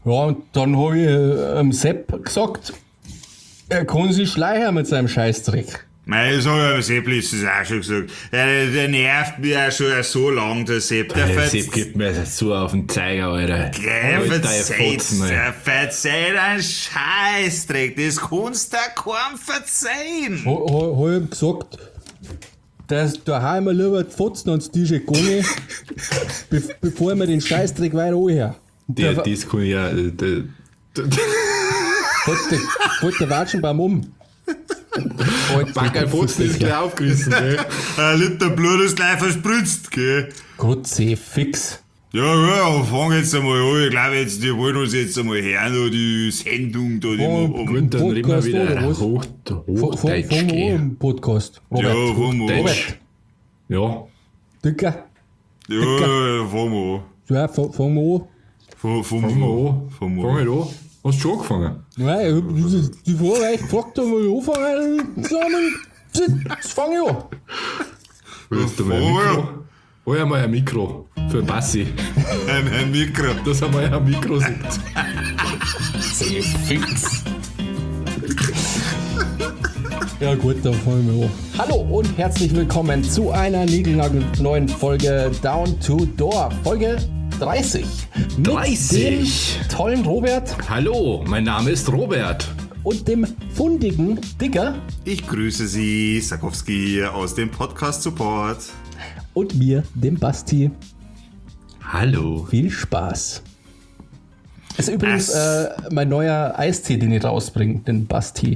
Ja, und dann habe ich Sepp gesagt, er kann sich schleichen mit seinem Scheißdreck. Nein, das habe ich Sepp letztens auch schon gesagt. Der nervt mich ja schon so lang, der Sepp. Der Sepp gibt mir so auf den Zeiger, Alter. Der verzeiht einen Scheißdreck. Das kannst du keinem verzeihen. Habe ich ihm gesagt, dass daheim lieber die Fotzen ans Tisch gehen, bevor wir den Scheißdreck weiter anhören. Das kann ich ja... Wollte der Watschenbaum um. Backer Fotzen ist gleich aufgerissen, gell? Ein Liter Blut ist gleich verspritzt, gell? Gott sei fix. Ja, fang jetzt einmal an. Ich glaube, die wollen uns jetzt einmal hören, die Sendung da, die wir Gut, dann reden wir wieder Hochdeutsch. Hochdeutsch. Fangen wir an im Podcast. Ja, fangen wir an. Ja. Dicker. Ja, fangen wir an. Ja, fangen wir an. Fang ich an. Hast du schon angefangen? Nein, ich hab die Frage gefragt, ob wir anfangen. Jetzt fange ich an. Willst du mal ein Mikro? Hol ja mal ein Mikro für den Bassi. Ein Mikro. Dass er mal ein Mikro sieht. Sehr fix. Ja gut, dann fangen wir an. Hallo und herzlich willkommen zu einer neuen Folge Down to Door. Folge 30. Mit 30. dem tollen Robert. Hallo, mein Name ist Robert. Und dem fundigen Digger. Ich grüße Sie, Sakowski aus dem Podcast Support. Und mir, dem Basti. Hallo. Viel Spaß. Ist übrigens mein neuer Eistee, den ich rausbringe, den Basti.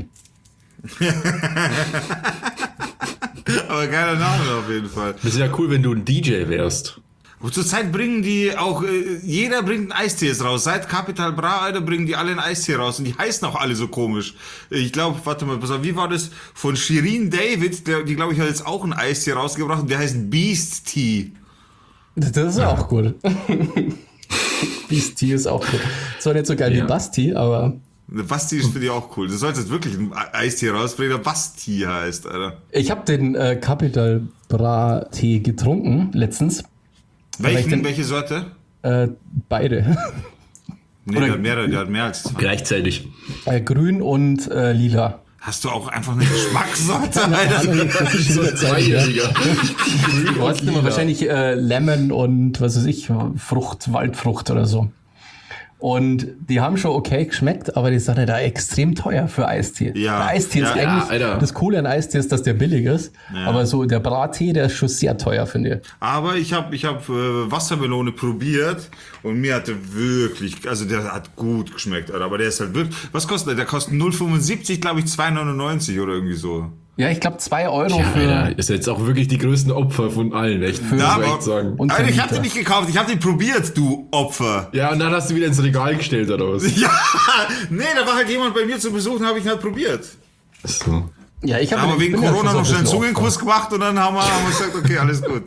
Aber geiler Name auf jeden Fall. Das ist ja cool, wenn du ein DJ wärst. Und zurzeit bringen die auch, jeder bringt einen Eistee jetzt raus. Seit Capital Bra, Alter, bringen die alle einen Eistee raus. Und die heißen auch alle so komisch. Ich glaube, warte mal, pass auf, wie war das? Von Shirin David, die glaube ich hat jetzt auch einen Eistee rausgebracht. Und der heißt Beast Tea. Das ist auch gut. Beast Tea ist auch gut. Zwar nicht so geil wie Basti, aber... Basti ist für die auch cool. Du solltest wirklich einen Eistee rausbringen, der Basti heißt, Alter. Ich habe den Capital Bra Tee getrunken letztens. Welche Sorte? Beide. Nee, der hat mehr als zwei. Gleichzeitig. Grün und lila. Hast du auch einfach eine Geschmackssorte, Alter? Das ist schon Zweijähriger. Du hast immer wahrscheinlich Lemon und was weiß ich, Frucht, Waldfrucht oder so. Und die haben schon okay geschmeckt, aber die sind halt da extrem teuer für Eistee. Ja. Der Eistee ist eigentlich, das Coole an Eistee ist, dass der billig ist. Ja. Aber so der Brattee, der ist schon sehr teuer, finde ich. Aber ich hab Wassermelone probiert und mir hatte wirklich, also der hat gut geschmeckt, Alter. Aber der ist halt wirklich, was kostet der? Der kostet 0,75, glaube ich, 2,99 oder irgendwie so. Ja, ich glaube 2 Euro ja, für... Alter, ist jetzt auch wirklich die größten Opfer von allen, echt. Muss ja, ich echt sagen. Alter, ich hab den nicht gekauft, ich hab den probiert, du Opfer. Ja, und dann hast du wieder ins Regal gestellt, oder was? Ja, nee, da war halt jemand bei mir zu Besuch und habe ich ihn halt probiert. So. Ja, ich habe wegen Corona noch schnell einen Zungenkuss gemacht und dann haben wir gesagt, okay, alles gut.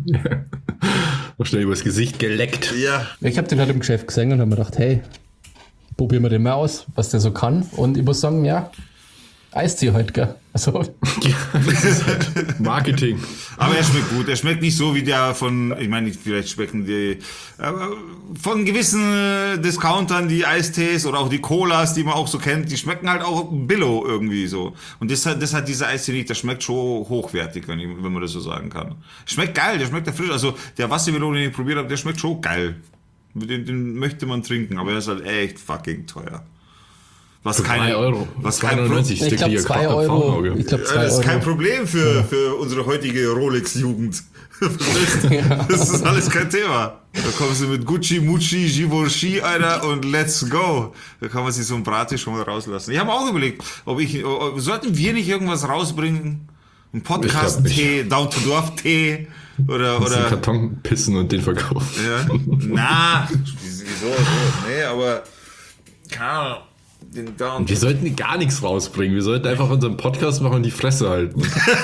Noch schnell übers Gesicht geleckt. Ja. Ich habe den halt im Geschäft gesehen und habe mir gedacht, hey, probieren wir den mal aus, was der so kann. Und ich muss sagen, ja, Eistee halt, gell? Also. Das ist halt Marketing. Aber er schmeckt gut. Er schmeckt nicht so wie der von, ich meine, vielleicht schmecken die, von gewissen Discountern die Eistees oder auch die Colas, die man auch so kennt, die schmecken halt auch Billo irgendwie so. Und das hat dieser Eistee nicht, der schmeckt schon hochwertig, wenn man das so sagen kann. Schmeckt geil, der schmeckt ja frisch. Also der Wassermelone, den ich probiert habe, der schmeckt schon geil. Den möchte man trinken, aber er ist halt echt fucking teuer. Was 2 Euro. Was kein Problem. Ich glaube 2 Euro. Das ist kein Problem für unsere heutige Rolex-Jugend. Das ist alles kein Thema. Da kommen sie mit Gucci, Mucci, Givenchy, Alter, und let's go. Da kann man sich so ein Braten schon mal rauslassen. Ich habe auch überlegt, sollten wir nicht irgendwas rausbringen? Ein Podcast-Tee, Down-to-Dorf-Tee oder Karton pissen und den verkaufen. Ja. Na, wieso? Nee, aber keine Ahnung. Wir sollten gar nichts rausbringen. Wir sollten einfach unseren Podcast machen und die Fresse halten.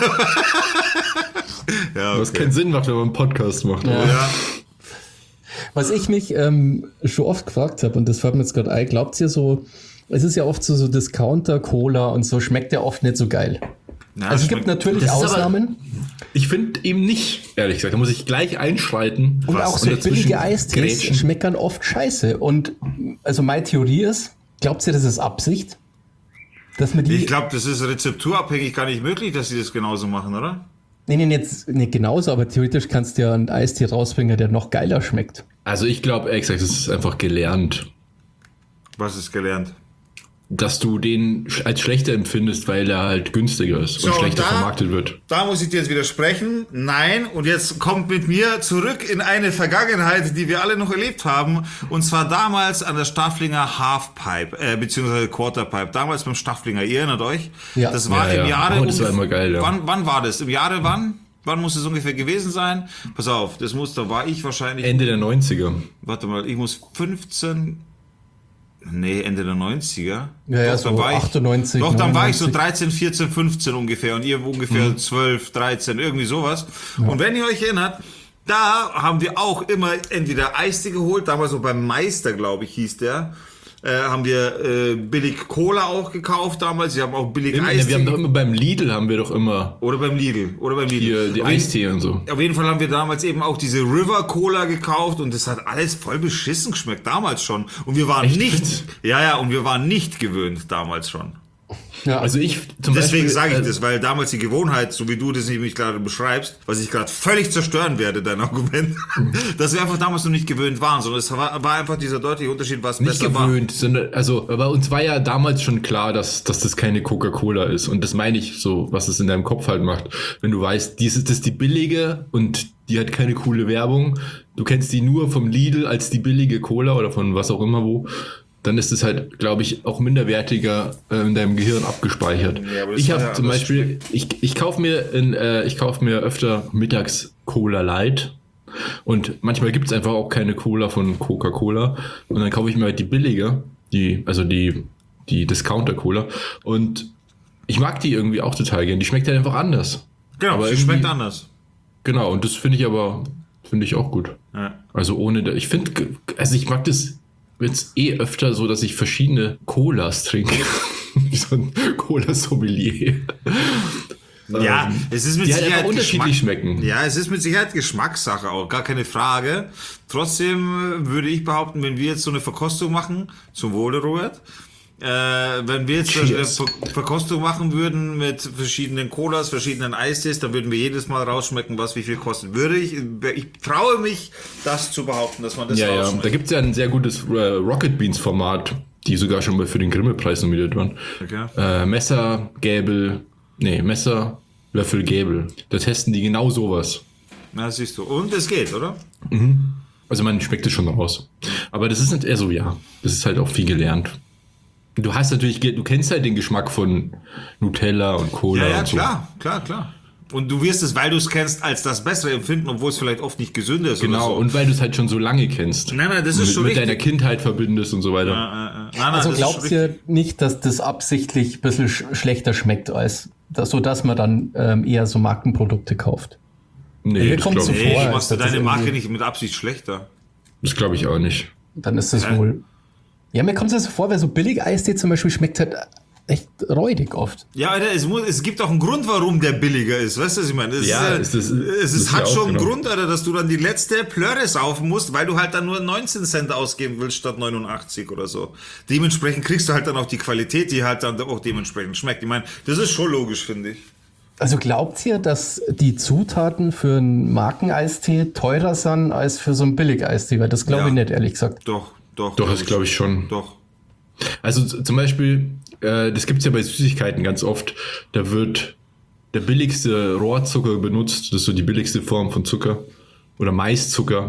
Ja, okay. Was keinen Sinn macht, wenn man einen Podcast macht. Ja. Was ich mich schon oft gefragt habe, und das fällt mir jetzt gerade ein, glaubt ihr so, es ist ja oft so Discounter-Cola und so, schmeckt ja oft nicht so geil. Ja, Also es gibt natürlich Das ist aber- Ausnahmen. Ich finde eben nicht, ehrlich gesagt. Da muss ich gleich einschreiten. Und auch so dazwischen billige Eistees grätschen. schmeckern oft scheiße. Und also meine Theorie ist, glaubt ihr, das ist Absicht? Dass man die... Ich glaube, das ist rezepturabhängig gar nicht möglich, dass sie das genauso machen, oder? Nee, jetzt nicht genauso, aber theoretisch kannst du ja einen Eistee rausbringen, der noch geiler schmeckt. Also ich glaube, ehrlich gesagt, es ist einfach gelernt, Was ist gelernt? dass du den als schlechter empfindest, weil er halt günstiger ist So, und schlechter und da- vermarktet wird. Da muss ich dir jetzt widersprechen. Nein, und jetzt kommt mit mir zurück in eine Vergangenheit, die wir alle noch erlebt haben. Und zwar damals an der Stafflinger Halfpipe, beziehungsweise Quarterpipe. Damals beim Stafflinger, ihr erinnert euch? Ja. Das war Ja, im ja. Jahre... Oh, das war immer geil, ja. Wann war das? Im Jahre wann? Wann muss es ungefähr gewesen sein? Pass auf, da war ich wahrscheinlich... Ende der 90er. Warte mal, ich muss 15... Nee, Ende der 90er. Ja, so dann war 98, Doch, dann war ich so 99. 13, 14, 15 ungefähr und ihr ungefähr 12, 13, irgendwie sowas. Und wenn ihr euch erinnert, da haben wir auch immer entweder Eistee geholt, damals so beim Meister, glaube ich, hieß der. Haben wir billig Cola auch gekauft damals. Sie haben auch billig Eistee. Wir haben doch immer beim Lidl Oder beim Lidl. hier die Auf jeden- Eistee und so. Auf jeden Fall haben wir damals eben auch diese River Cola gekauft und das hat alles voll beschissen geschmeckt, damals schon. Und wir waren Echt? nicht, und wir waren nicht gewöhnt damals schon. Ja, Also ich zum Deswegen Beispiel, sage ich das, weil damals die Gewohnheit, so wie du das nämlich gerade beschreibst, was ich gerade völlig zerstören werde, dein Argument, dass wir einfach damals noch nicht gewöhnt waren, sondern es war einfach dieser deutliche Unterschied, was nicht besser gewöhnt, sondern, also, aber uns war ja damals schon klar, dass das keine Coca-Cola ist. Und das meine ich so, was es in deinem Kopf halt macht. Wenn du weißt, das ist die billige und die hat keine coole Werbung. Du kennst die nur vom Lidl als die billige Cola oder von was auch immer wo. Dann ist es halt, glaube ich, auch minderwertiger in deinem Gehirn abgespeichert. Ja, aber das Ich war habe ja zum anders Beispiel, ich kaufe mir öfter mittags Cola Light. Und manchmal gibt es einfach auch keine Cola von Coca-Cola. Und dann kaufe ich mir halt die billige, die Discounter-Cola. Und ich mag die irgendwie auch total gern. Die schmeckt halt einfach anders. Genau, Aber sie irgendwie- schmeckt anders. Genau, und das finde ich auch gut. Ja. Also ich mag das jetzt öfter so, dass ich verschiedene Colas trinke. Wie so ein Cola-Sommelier. Ja, es ist mit die halt Sicherheit einfach unterschiedlich schmecken. Ja, es ist mit Sicherheit Geschmackssache auch, gar keine Frage. Trotzdem würde ich behaupten, wenn wir jetzt so eine Verkostung machen, zum Wohle, Robert, wenn wir jetzt eine Verkostung machen würden mit verschiedenen Colas, verschiedenen Eistees, dann würden wir jedes Mal rausschmecken, was wie viel kostet. Ich traue mich, das zu behaupten, dass man das Ja, rausschmeckt. da gibt es ja ein sehr gutes Rocket Beans Format, die sogar schon mal für den Grimme-Preis nominiert waren. Okay. Messer, Löffel, Gäbel. Da testen die genau sowas. Na, siehst du. Und es geht, oder? Also man schmeckt es schon raus. Aber das ist nicht eher so, ja. Das ist halt auch viel gelernt. Du kennst halt den Geschmack von Nutella und Cola Ja, und so. klar. Und du wirst es, weil du es kennst, als das Bessere empfinden, obwohl es vielleicht oft nicht gesünder ist. Genau, oder so. und weil du es halt schon so lange kennst. Nein, das ist mit, schon mit richtig. deiner Kindheit verbindest und so weiter. also das ist glaubt schon ihr nicht, dass das absichtlich ein bisschen schlechter schmeckt, so dass man dann eher so Markenprodukte kauft? Nee, Mir das kommt's glaube so ich, Hey, vor, machst du dass das deine Marke irgendwie- nicht mit Absicht schlechter. das glaub ich auch nicht. Dann ist das wohl... Ja, mir kommt es so vor, weil so billig Eistee zum Beispiel schmeckt halt echt räudig oft. Ja, Alter, es gibt auch einen Grund, warum der billiger ist. Weißt du, was ich meine? Es Ja, ist, das hat ja auch schon einen genau. Grund, Alter, dass du dann die letzte Plörre saufen musst, weil du halt dann nur 19 Cent ausgeben willst statt 89 oder so. Dementsprechend kriegst du halt dann auch die Qualität, die halt dann auch dementsprechend schmeckt. Ich meine, das ist schon logisch, finde ich. Also glaubt ihr, dass die Zutaten für einen Markeneistee teurer sind als für so einen Billig-Eistee? Weil das glaube ich Ja. nicht, ehrlich gesagt. Doch, Doch, das glaube ich schon. Doch. Also zum Beispiel, das gibt es ja bei Süßigkeiten ganz oft, da wird der billigste Rohrzucker benutzt, das ist so die billigste Form von Zucker. Oder Maiszucker,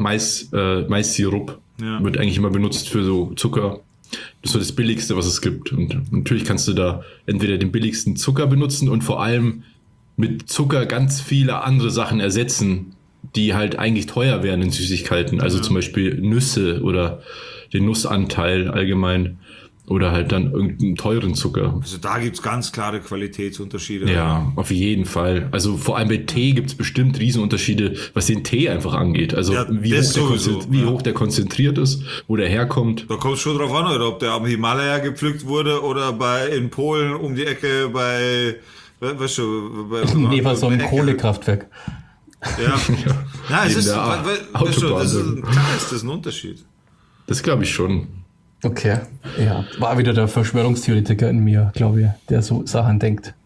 Maissirup Ja. wird eigentlich immer benutzt für so Zucker. Das ist so das Billigste, was es gibt. Und natürlich kannst du da entweder den billigsten Zucker benutzen und vor allem mit Zucker ganz viele andere Sachen ersetzen, die halt eigentlich teuer wären in Süßigkeiten. Also zum Beispiel Nüsse oder den Nussanteil allgemein. Oder halt dann irgendeinen teuren Zucker. Also da gibt's ganz klare Qualitätsunterschiede. Ja, auf jeden Fall. Also vor allem bei Tee gibt's bestimmt Riesenunterschiede, was den Tee einfach angeht. Also Ja, wie, das hoch der, sowieso, wie ja. hoch der konzentriert ist, wo der herkommt. Da kommt es schon drauf an, oder ob der am Himalaya gepflückt wurde oder in Polen um die Ecke bei Weißt du, Neben so einem Kohlekraftwerk. Ja. Ja, es ist, der weißt du, Autobahn. klar ist das ein Unterschied. Das glaube ich schon. Okay, ja. War wieder der Verschwörungstheoretiker in mir, glaube ich, der so Sachen denkt.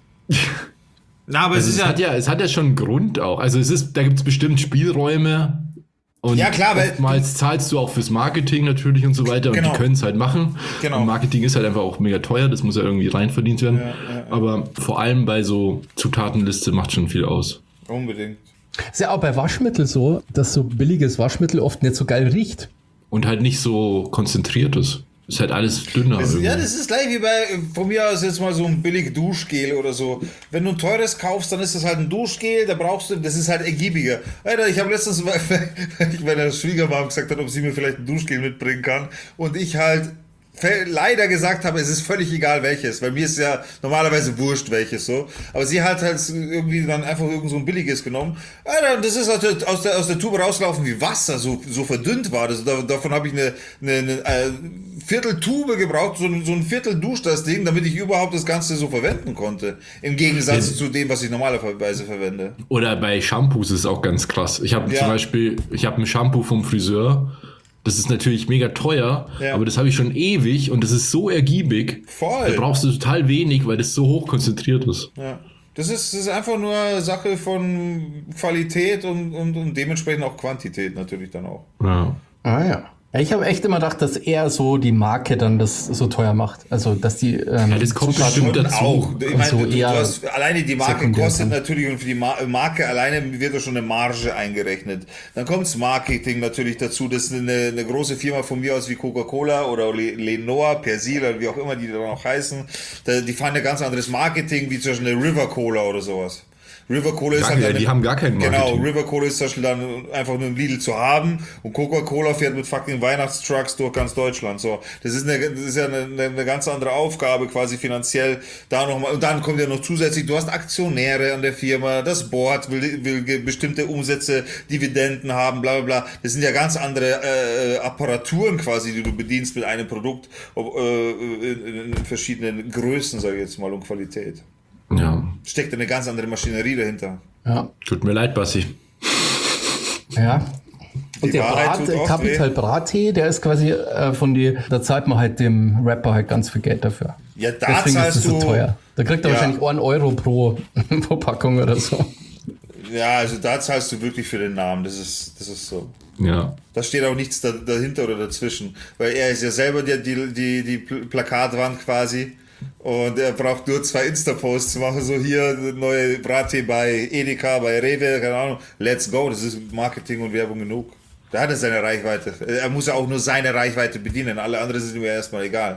Na, aber es ist Es hat ja schon einen Grund auch. Also da gibt es bestimmt Spielräume. Und Ja, klar, weil- oftmals zahlst du auch fürs Marketing natürlich und so weiter. Genau. Und die können es halt machen. Genau. Und Marketing ist halt einfach auch mega teuer. Das muss ja irgendwie reinverdient werden. Aber vor allem bei so Zutatenliste macht schon viel aus. unbedingt. Ist ja auch bei Waschmittel so, dass so billiges Waschmittel oft nicht so geil riecht. Und halt nicht so konzentriert ist. Ist halt alles dünner. irgendwie. Ja, das ist gleich wie bei, von mir aus jetzt mal so ein billig Duschgel oder so. Wenn du ein teures kaufst, dann ist das halt ein Duschgel, da brauchst du, das ist halt ergiebiger. Alter, ich habe letztens, weil ich meiner Schwiegermama gesagt habe, ob sie mir vielleicht ein Duschgel mitbringen kann. Und ich halt leider gesagt habe, es ist völlig egal welches, weil mir ist ja normalerweise wurscht welches so, aber sie hat halt irgendwie dann einfach irgend so ein billiges genommen. Alter, und das ist aus der Tube rausgelaufen wie Wasser, so verdünnt war das. Davon habe ich eine Vierteltube gebraucht, so ein Viertel Dusch das Ding, damit ich überhaupt das Ganze so verwenden konnte. Im Gegensatz zu dem, was ich normalerweise verwende. Oder bei Shampoos ist es auch ganz krass. Ich habe Ja. zum Beispiel, ein Shampoo vom Friseur. Das ist natürlich mega teuer, Ja. aber das habe ich schon ewig und das ist so ergiebig. Voll. Da brauchst du total wenig, weil das so hoch konzentriert ist. Ja. Das ist einfach nur Sache von Qualität und dementsprechend auch Quantität natürlich dann auch. Ja. Ah ja. Ich habe echt immer gedacht, dass eher so die Marke dann das so teuer macht. Also, dass die das kommt Zutaten- bestimmt dazu. Auch. Ich meine, so du eher hast, alleine die Marke sekundär kostet sind. natürlich und für die Marke alleine wird da schon eine Marge eingerechnet. Dann kommt das Marketing natürlich dazu. Das ist eine große Firma von mir aus wie Coca-Cola oder Lenoir, Persil oder wie auch immer die da noch heißen. Die fahren ein ganz anderes Marketing wie zum Beispiel eine River Cola oder sowas. River Cola ist halt Die haben gar kein Marketing. Genau, River Cola ist zum Beispiel dann einfach nur im Lidl zu haben und Coca-Cola fährt mit fucking Weihnachtstrucks durch ganz Deutschland. So, das ist ja eine ganz andere Aufgabe quasi finanziell. Da nochmal, und dann kommt ja noch zusätzlich, du hast Aktionäre an der Firma, das Board will bestimmte Umsätze, Dividenden haben, bla bla bla. Das sind ja ganz andere Apparaturen quasi, die du bedienst mit einem Produkt in verschiedenen Größen, sage ich jetzt mal, und Qualität. Ja. Steckt eine ganz andere Maschinerie dahinter. Ja. Tut mir leid, Bassi. Ja. Und Die der Wahrheit tut oft Capital Bra-Tee, der ist quasi da zahlt man halt dem Rapper halt ganz viel Geld dafür. Ja, da Deswegen ist zahlst es so du teuer. Da kriegt er Ja. wahrscheinlich 1 Euro pro Packung oder so. Ja, also da zahlst du wirklich für den Namen. Das ist so. Ja. Da steht auch nichts dahinter oder dazwischen. Weil er ist ja selber die Plakatwand quasi. Und er braucht nur 2 Insta-Posts zu machen. So hier, neue Brattee bei Edeka, bei Rewe, keine Ahnung. Let's go. Das ist Marketing und Werbung genug. Da hat er seine Reichweite. Er muss ja auch nur seine Reichweite bedienen. Alle anderen sind ihm ja erstmal egal.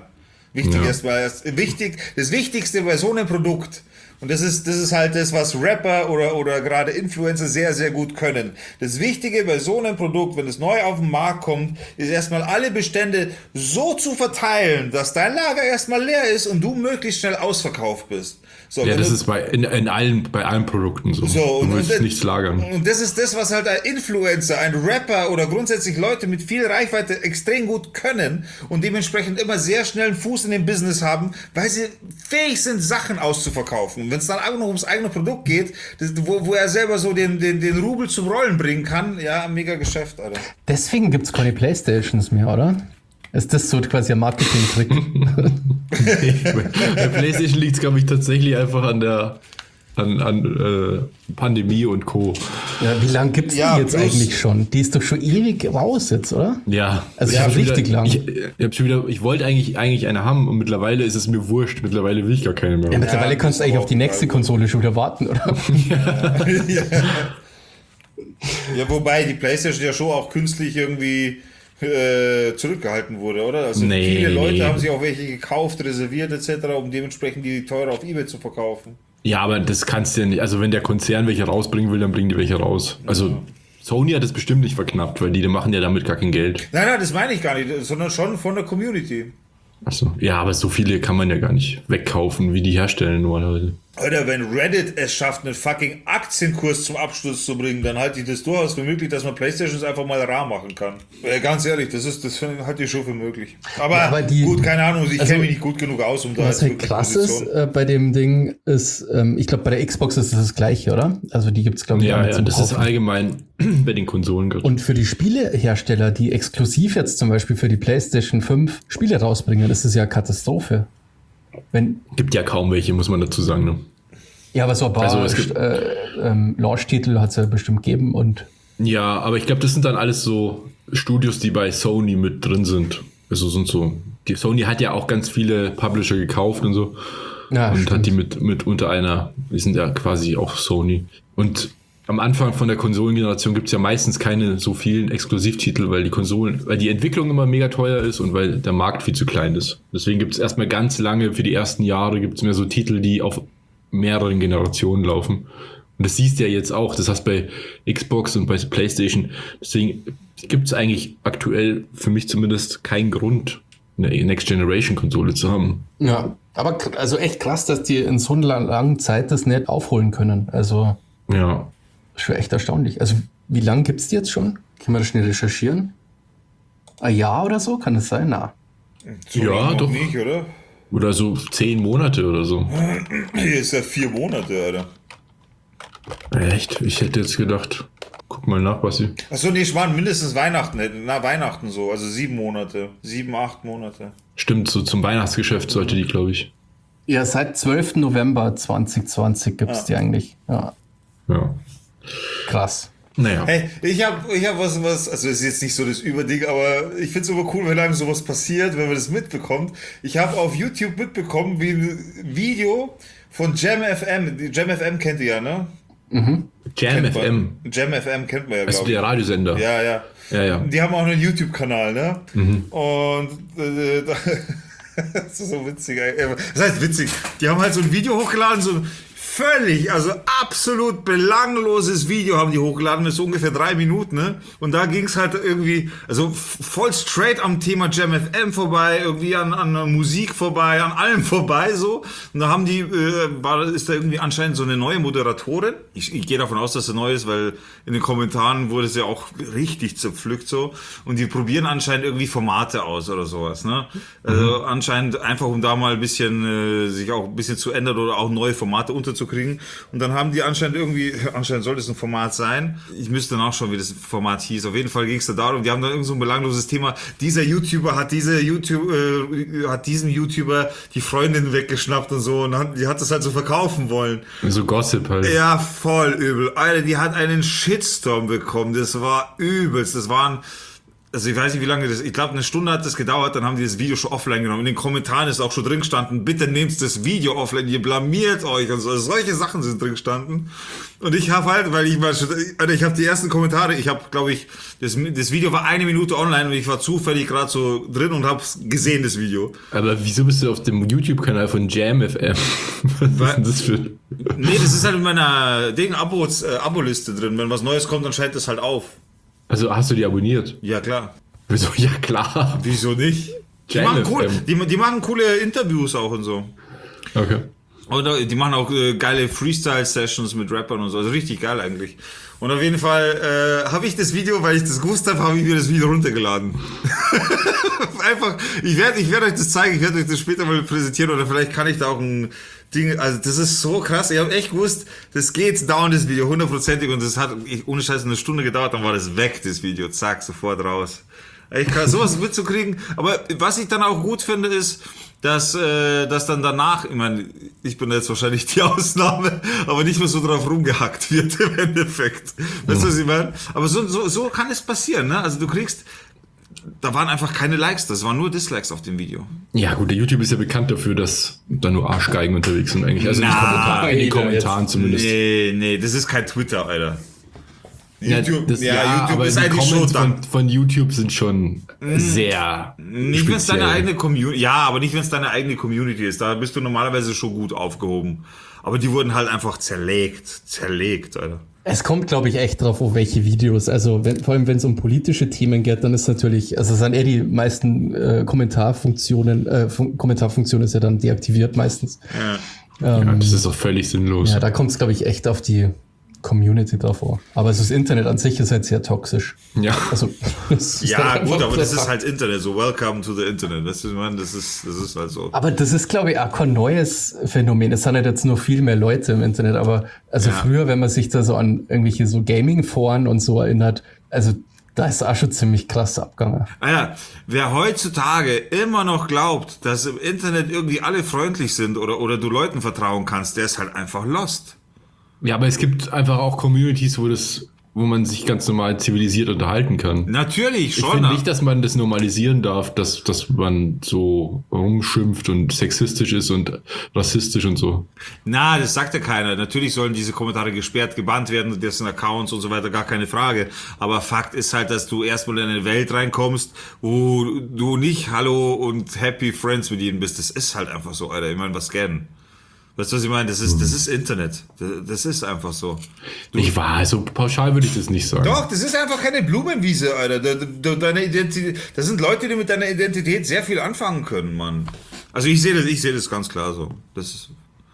Das Wichtigste bei so einem Produkt, und das ist halt das, was Rapper oder gerade Influencer sehr, sehr gut können. Das Wichtige bei so einem Produkt, wenn es neu auf den Markt kommt, ist erstmal alle Bestände so zu verteilen, dass dein Lager erstmal leer ist und du möglichst schnell ausverkauft bist. So, Ja, wenn das du- ist bei allen Produkten so. So, Du willst nichts lagern. Und das ist das, was halt ein Influencer, ein Rapper oder grundsätzlich Leute mit viel Reichweite extrem gut können und dementsprechend immer sehr schnell einen Fuß in dem Business haben, weil sie fähig sind, Sachen auszuverkaufen. Und wenn es dann auch noch ums eigene Produkt geht, wo er selber so den Rubel zum Rollen bringen kann, ja, mega Geschäft, Alter. Deswegen gibt es keine Playstations mehr, oder? Ist das so quasi ein Marketing-Trick? Bei PlayStation liegt es, glaube ich, tatsächlich einfach an Pandemie und Co. Ja, wie lange gibt es Ja, die jetzt plus- eigentlich schon? Die ist doch schon ewig raus jetzt, oder? Ja. Also Ich hab schon richtig lang. Ich wollte eigentlich eine haben und mittlerweile ist es mir wurscht. Mittlerweile will ich gar keine mehr. Ja, mittlerweile kannst du das eigentlich auf die auch nächste geil. Konsole schon wieder warten, oder? Ja, wobei die PlayStation ja schon auch künstlich irgendwie zurückgehalten wurde, oder? Also Nee, viele Leute nee. haben sich auch welche gekauft, reserviert etc., um dementsprechend die teurer auf eBay zu verkaufen. Ja, aber das kannst du ja nicht. Also wenn der Konzern welche rausbringen will, dann bringen die welche raus. Also Sony hat das bestimmt nicht verknappt, weil die machen ja damit gar kein Geld. Nein, das meine ich gar nicht, sondern schon von der Community. Achso. Ja, aber so viele kann man ja gar nicht wegkaufen, wie die herstellen normalerweise. Alter, wenn Reddit es schafft, einen fucking Aktienkurs zum Absturz zu bringen, dann halte ich das durchaus für möglich, dass man Playstations einfach mal rar machen kann. Ganz ehrlich, das halte ich schon für möglich. Aber gut, keine Ahnung, ich kenne mich nicht gut genug aus, um da was halt krass ist bei dem Ding ist, ich glaube, bei der Xbox ist das Gleiche, oder? Also die gibt es, glaube ich, ja, das ist allgemein bei den Konsolen. Und für die Spielehersteller, die exklusiv jetzt zum Beispiel für die PlayStation 5 Spiele rausbringen, ist es ja Katastrophe. Gibt ja kaum welche, muss man dazu sagen. Ne? Ja, aber so ein paar Launch-Titel hat es ja bestimmt gegeben. Und ja, aber ich glaube, das sind dann alles so Studios, die bei Sony mit drin sind. Also sind so. Die Sony hat ja auch ganz viele Publisher gekauft und so. Ja, und stimmt. Hat die mit unter einer, die sind ja quasi auch Sony. Und am Anfang von der Konsolengeneration gibt es ja meistens keine so vielen Exklusivtitel, weil die Entwicklung immer mega teuer ist und weil der Markt viel zu klein ist. Deswegen gibt es erstmal ganz lange, für die ersten Jahre gibt es mehr so Titel, die auf mehreren Generationen laufen. Und das siehst du ja jetzt auch, das heißt bei Xbox und bei PlayStation. Deswegen gibt es eigentlich aktuell für mich zumindest keinen Grund, eine Next-Generation-Konsole zu haben. Ja, aber also echt krass, dass die in so einer langen Zeit das nicht aufholen können. Also ja. Schon echt erstaunlich. Also, wie lange gibt es die jetzt schon? Können wir das schnell recherchieren? Ein Jahr oder so? Kann das sein? Na. So ja, doch. Nicht, oder? Oder so 10 Monate oder so. Hier ist ja 4 Monate, Alter. Echt? Ich hätte jetzt gedacht, guck mal nach, was sie. Achso, nee, ich meine mindestens Weihnachten. Weihnachten so. Also 7 Monate. 7, 8 Monate. Stimmt, so zum Weihnachtsgeschäft sollte die, glaube ich. Ja, seit 12. November 2020 gibt es die eigentlich. Ja. Krass. Naja. Hey, ich hab was, also ist jetzt nicht so das Überding, aber ich find's immer cool, wenn einem sowas passiert, wenn man das mitbekommt. Ich habe auf YouTube mitbekommen, wie ein Video von Jam FM. Jam FM kennt ihr ja, ne? Mhm. Jam FM. Jam FM kennt man ja, glaube ich. Der Radiosender. Ja. Die haben auch einen YouTube-Kanal, ne? Mhm. Und das ist so witzig. Das heißt witzig. Die haben halt so ein Video hochgeladen, so völlig, also absolut belangloses Video haben die hochgeladen, das ist so ungefähr 3 Minuten, ne? Und da ging es halt irgendwie, also voll straight am Thema Jam FM vorbei, irgendwie an Musik vorbei, an allem vorbei, so. Und da haben die, ist da irgendwie anscheinend so eine neue Moderatorin. Ich gehe davon aus, dass sie neu ist, weil in den Kommentaren wurde es ja auch richtig zerpflückt, so. Und die probieren anscheinend irgendwie Formate aus oder sowas, ne? Also anscheinend einfach, um da mal ein bisschen, sich auch ein bisschen zu ändern oder auch neue Formate unterzukriegen. Und dann haben die anscheinend sollte es ein Format sein. Ich müsste nachschauen, wie das Format hieß. Auf jeden Fall ging es da darum, die haben dann irgend so ein belangloses Thema. Dieser YouTuber hat diesem YouTuber die Freundin weggeschnappt und so und die hat das halt so verkaufen wollen. So Gossip halt. Ja, voll übel. Alter, die hat einen Shitstorm bekommen. Das war übelst. Also ich weiß nicht, wie lange ich glaube, eine Stunde hat das gedauert, dann haben die das Video schon offline genommen. In den Kommentaren ist auch schon drin gestanden, bitte nehmt das Video offline, ihr blamiert euch und so. Also solche Sachen sind drin gestanden. Und ich habe halt, ich habe die ersten Kommentare, ich habe, glaube ich, das Video war 1 Minute online und ich war zufällig gerade so drin und habe gesehen, das Video. Aber wieso bist du auf dem YouTube-Kanal von Jam FM? Was ist denn das für... Nee, das ist halt in meiner Abo-Liste drin. Wenn was Neues kommt, dann schaltet das halt auf. Also hast du die abonniert? Ja, klar. Wieso? Ja, klar. Wieso nicht? Die machen coole Interviews auch und so. Okay. Und die machen auch geile Freestyle-Sessions mit Rappern und so. Also richtig geil eigentlich. Und auf jeden Fall habe ich das Video, weil ich das gewusst habe ich mir das Video runtergeladen. Einfach, ich werde euch das zeigen, ich werde euch das später mal präsentieren oder vielleicht kann ich da auch ein Ding, also das ist so krass, ich habe echt gewusst, das geht down, das Video, 100%ig und das hat ohne Scheiß 1 Stunde gedauert, dann war das weg, das Video, zack, sofort raus. Ich kann sowas mitzukriegen, aber was ich dann auch gut finde ist, dass dann danach, ich meine, ich bin jetzt wahrscheinlich die Ausnahme, aber nicht mehr so drauf rumgehackt wird im Endeffekt. Weißt du, was ich meine? Aber so kann es passieren, ne? Also du kriegst, da waren einfach keine Likes, das waren nur Dislikes auf dem Video. Ja gut, der YouTube ist ja bekannt dafür, dass da nur Arschgeigen unterwegs sind eigentlich. Also in den Kommentaren zumindest. Nee, das ist kein Twitter, Alter. YouTube, YouTube aber ist eigentlich schon von YouTube sind schon sehr nicht, wenn es deine eigene Community, ja, aber nicht, wenn es deine eigene Community ist. Da bist du normalerweise schon gut aufgehoben. Aber die wurden halt einfach zerlegt, Alter. Es kommt, glaube ich, echt drauf, auf welche Videos. Also vor allem, wenn es um politische Themen geht, dann ist natürlich, also sind die meisten Kommentarfunktionen ist ja dann deaktiviert meistens. Ja. Ja, das ist doch völlig sinnlos. Ja, da kommt es, glaube ich, echt auf die Community davor. Aber also das Internet an sich ist halt sehr toxisch. Ja. Also, das ist Ja, halt gut, einfach aber das der ist Fakt. halt Internet, so welcome to the Internet. Weißt du, ich meine, das ist halt so. Aber das ist, glaube ich, auch kein neues Phänomen. Es sind halt jetzt nur viel mehr Leute im Internet. Aber also Ja. früher, wenn man sich da so an irgendwelche so Gaming-Foren und so erinnert, also da ist auch schon ziemlich krass abgegangen. Naja, wer heutzutage immer noch glaubt, dass im Internet irgendwie alle freundlich sind oder du Leuten vertrauen kannst, der ist halt einfach lost. Ja, aber es gibt einfach auch Communities, wo man sich ganz normal zivilisiert unterhalten kann. Natürlich Ich schon. finde nicht, dass man das normalisieren darf, dass man so rumschimpft und sexistisch ist und rassistisch und so. Na, das sagt ja keiner. Natürlich sollen diese Kommentare gesperrt, gebannt werden, dessen Accounts und so weiter, gar keine Frage. Aber Fakt ist halt, dass du erstmal in eine Welt reinkommst, wo du nicht Hallo und Happy Friends mit ihnen bist. Das ist halt einfach so, Alter. Ich meine, was scannen? Weißt du, was ich meine? Das ist Internet. Das ist einfach so. Nicht wahr, so pauschal würde ich das nicht sagen. Doch, das ist einfach keine Blumenwiese, Alter. Deine Identität, das sind Leute, die mit deiner Identität sehr viel anfangen können, Mann. Also ich sehe das ganz klar so. Das ist,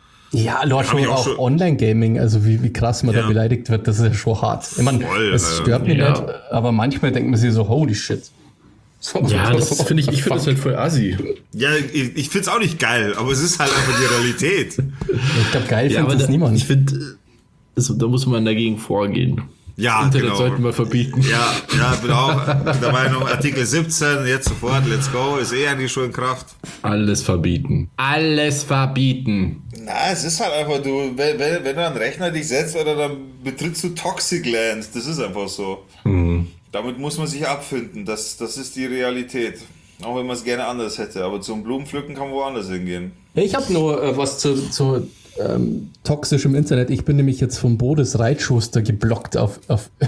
Ja, Lord, Hab schon ich auch auch schon- Online-Gaming, also wie krass man Ja. da beleidigt wird, das ist ja schon hart. Ich meine, Voll, es stört mich ja. nicht, aber manchmal denkt man sich so, holy shit. So. Ja, das finde ich finde das halt voll assi. ja, ich find's auch nicht geil, aber es ist halt einfach die Realität. Ich glaube, geil Ja, findet aber es niemand. ich finde, da muss man dagegen vorgehen. Ja, Internet genau. sollten wir verbieten. Ja, bin auch der Meinung, Artikel 17, jetzt sofort, let's go, ist eigentlich schon in Kraft. Alles verbieten. Alles verbieten. Na, es ist halt einfach, wenn du an den Rechner dich setzt, oder dann betrittst du Toxic Land. Das ist einfach so. Damit muss man sich abfinden. Das ist die Realität. Auch wenn man es gerne anders hätte. Aber zum Blumenpflücken kann man woanders hingehen. Ich habe nur was zu toxischem Internet. Ich bin nämlich jetzt vom Bodes Reitschuster geblockt auf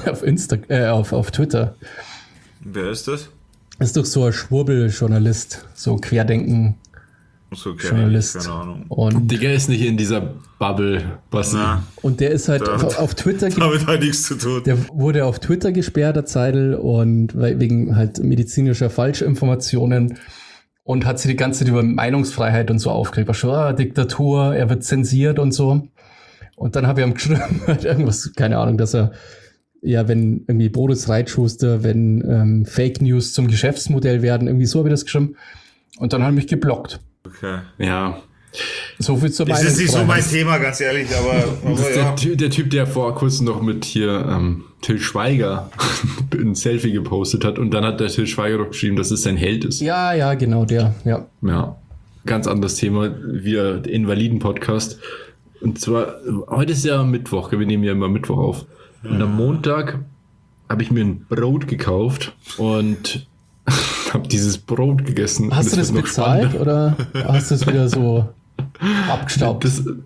Twitter. Wer ist das? Ist doch so ein Schwurbel-Journalist, so Querdenken-Journalist. So keine Ahnung. Und Digga ist nicht in dieser Bubble. Was? Na, der ist halt auf Twitter damit hat nichts zu tun. Der wurde auf Twitter gesperrt, der Zeidel, und wegen halt medizinischer Falschinformationen, und hat sich die ganze Zeit über Meinungsfreiheit und so aufgeregt. War schon, Diktatur, er wird zensiert und so. Und dann habe ich ihm geschrieben, halt irgendwas, keine Ahnung, dass er, ja, wenn irgendwie Boris Reitschuster, wenn Fake News zum Geschäftsmodell werden, irgendwie so habe ich das geschrieben. Und dann hat er mich geblockt. Okay. Ja. So viel zur Das ist nicht so mein Meinungsfreiheit. Thema, ganz ehrlich, aber Das ist ja. der Typ, der vor kurzem noch mit hier Till Schweiger ein Selfie gepostet hat, und dann hat der Till Schweiger doch geschrieben, dass es sein Held ist. Ja, genau, der, ja. Ja, ganz anderes Thema, wieder der Invaliden-Podcast. Und zwar, heute ist ja Mittwoch, wir nehmen ja immer Mittwoch auf. Und am Montag habe ich mir ein Brot gekauft und habe dieses Brot gegessen. Hast du das wird noch bezahlt spannender. oder hast du es wieder so abgestaubt?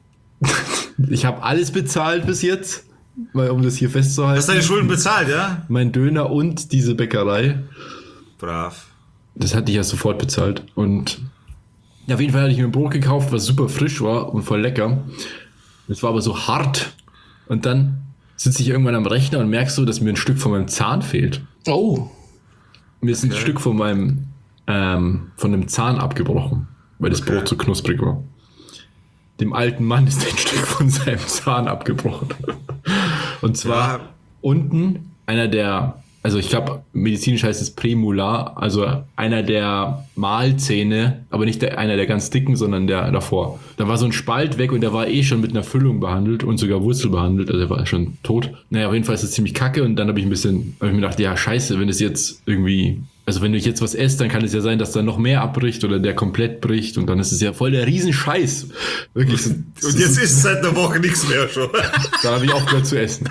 Ich habe alles bezahlt bis jetzt, weil, um das hier festzuhalten. Hast deine Schulden bezahlt, ja? Mein Döner und diese Bäckerei. Brav. Das hatte ich ja sofort bezahlt. Und ja, auf jeden Fall hatte ich mir ein Brot gekauft, was super frisch war und voll lecker. Es war aber so hart. Und dann sitze ich irgendwann am Rechner und merkst so, dass mir ein Stück von meinem Zahn fehlt. Oh, Mir ist ein Stück von meinem von dem Zahn abgebrochen, weil das Okay. Brot so knusprig war. Dem alten Mann ist ein Stück von seinem Zahn abgebrochen. Und zwar Ja. unten einer der, also ich glaube, medizinisch heißt es Prämolar, also einer der Mahlzähne, aber nicht einer der ganz dicken, sondern der davor. Da war so ein Spalt weg und der war eh schon mit einer Füllung behandelt und sogar Wurzel behandelt, also der war schon tot. Naja, auf jeden Fall ist das ziemlich kacke, und dann habe ich mir gedacht, ja scheiße, wenn es jetzt irgendwie, also wenn ich jetzt was esse, dann kann es ja sein, dass da noch mehr abbricht oder der komplett bricht, und dann ist es ja voll der Riesenscheiß. Wirklich. Und jetzt ist seit einer Woche nichts mehr schon. Da habe ich aufgehört zu essen.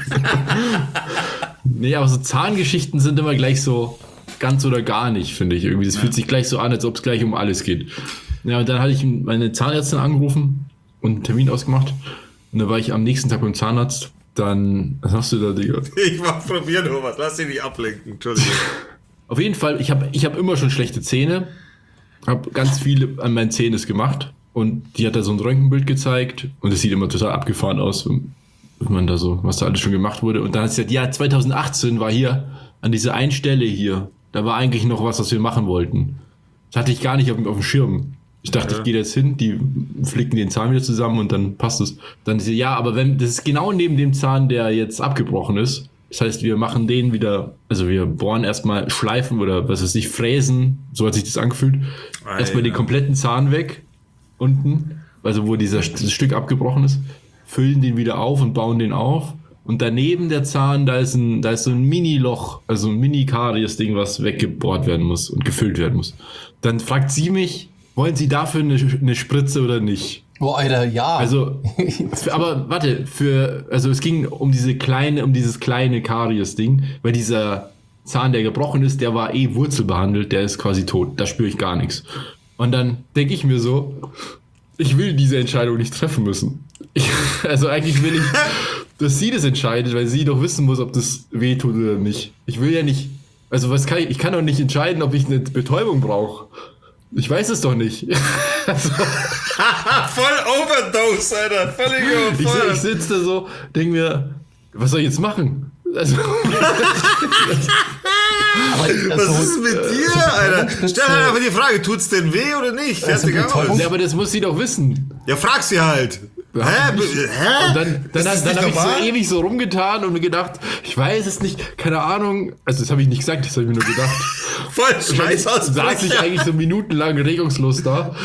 Nee, aber so Zahngeschichten sind immer gleich so ganz oder gar nicht, finde ich. Irgendwie, das fühlt sich gleich so an, als ob es gleich um alles geht. Ja, und dann hatte ich meine Zahnärztin angerufen und einen Termin ausgemacht. Und dann war ich am nächsten Tag beim Zahnarzt. Dann, was hast du da, Digga? Ich mach probieren nur was. Lass dich nicht ablenken. Entschuldigung. Auf jeden Fall, ich hab immer schon schlechte Zähne. Habe ganz viel an meinen Zähnen gemacht. Und die hat da so ein Röntgenbild gezeigt. Und es sieht immer total abgefahren aus, wenn man da so, was da alles schon gemacht wurde. Und dann hat sie gesagt, ja, 2018 war hier an dieser einen Stelle hier. Da war eigentlich noch was wir machen wollten. Das hatte ich gar nicht auf dem Schirm. Ich dachte, ich gehe jetzt hin, die flicken den Zahn wieder zusammen und dann passt es. Dann ist sie, ja, aber das ist genau neben dem Zahn, der jetzt abgebrochen ist. Das heißt, wir machen den wieder, also wir bohren erstmal Schleifen oder was weiß ich, fräsen, so hat sich das angefühlt. Erstmal den kompletten Zahn weg, unten, also wo dieses Stück abgebrochen ist, füllen den wieder auf und bauen den auf. Und daneben der Zahn, da ist so ein Mini-Loch, also ein Mini-Karies-Ding, was weggebohrt werden muss und gefüllt werden muss. Dann fragt sie mich, wollen Sie dafür eine Spritze oder nicht? Oh, Alter, ja. Also, aber warte, also es ging um dieses kleine Karies-Ding, weil dieser Zahn, der gebrochen ist, der war wurzelbehandelt, der ist quasi tot, da spüre ich gar nichts. Und dann denke ich mir so, ich will diese Entscheidung nicht treffen müssen. Also eigentlich will ich, dass sie das entscheidet, weil sie doch wissen muss, ob das wehtut oder nicht. Ich will ja nicht, also ich kann doch nicht entscheiden, ob ich eine Betäubung brauche. Ich weiß es doch nicht. Also, voll Overdose, Alter. Völlig überfordert. Ich sitze da so, denke mir, was soll ich jetzt machen? Also, was ist mit dir, Alter? Stell halt einfach die Frage, tut's denn weh oder nicht? Fertig aus. Ja, aber das muss sie doch wissen. Ja, frag sie halt. Hä? Und dann habe ich so ewig so rumgetan und mir gedacht, ich weiß es nicht, keine Ahnung. Also das habe ich nicht gesagt, das habe ich mir nur gedacht. Voll Scheiß aus. Saß ich eigentlich so minutenlang regungslos da.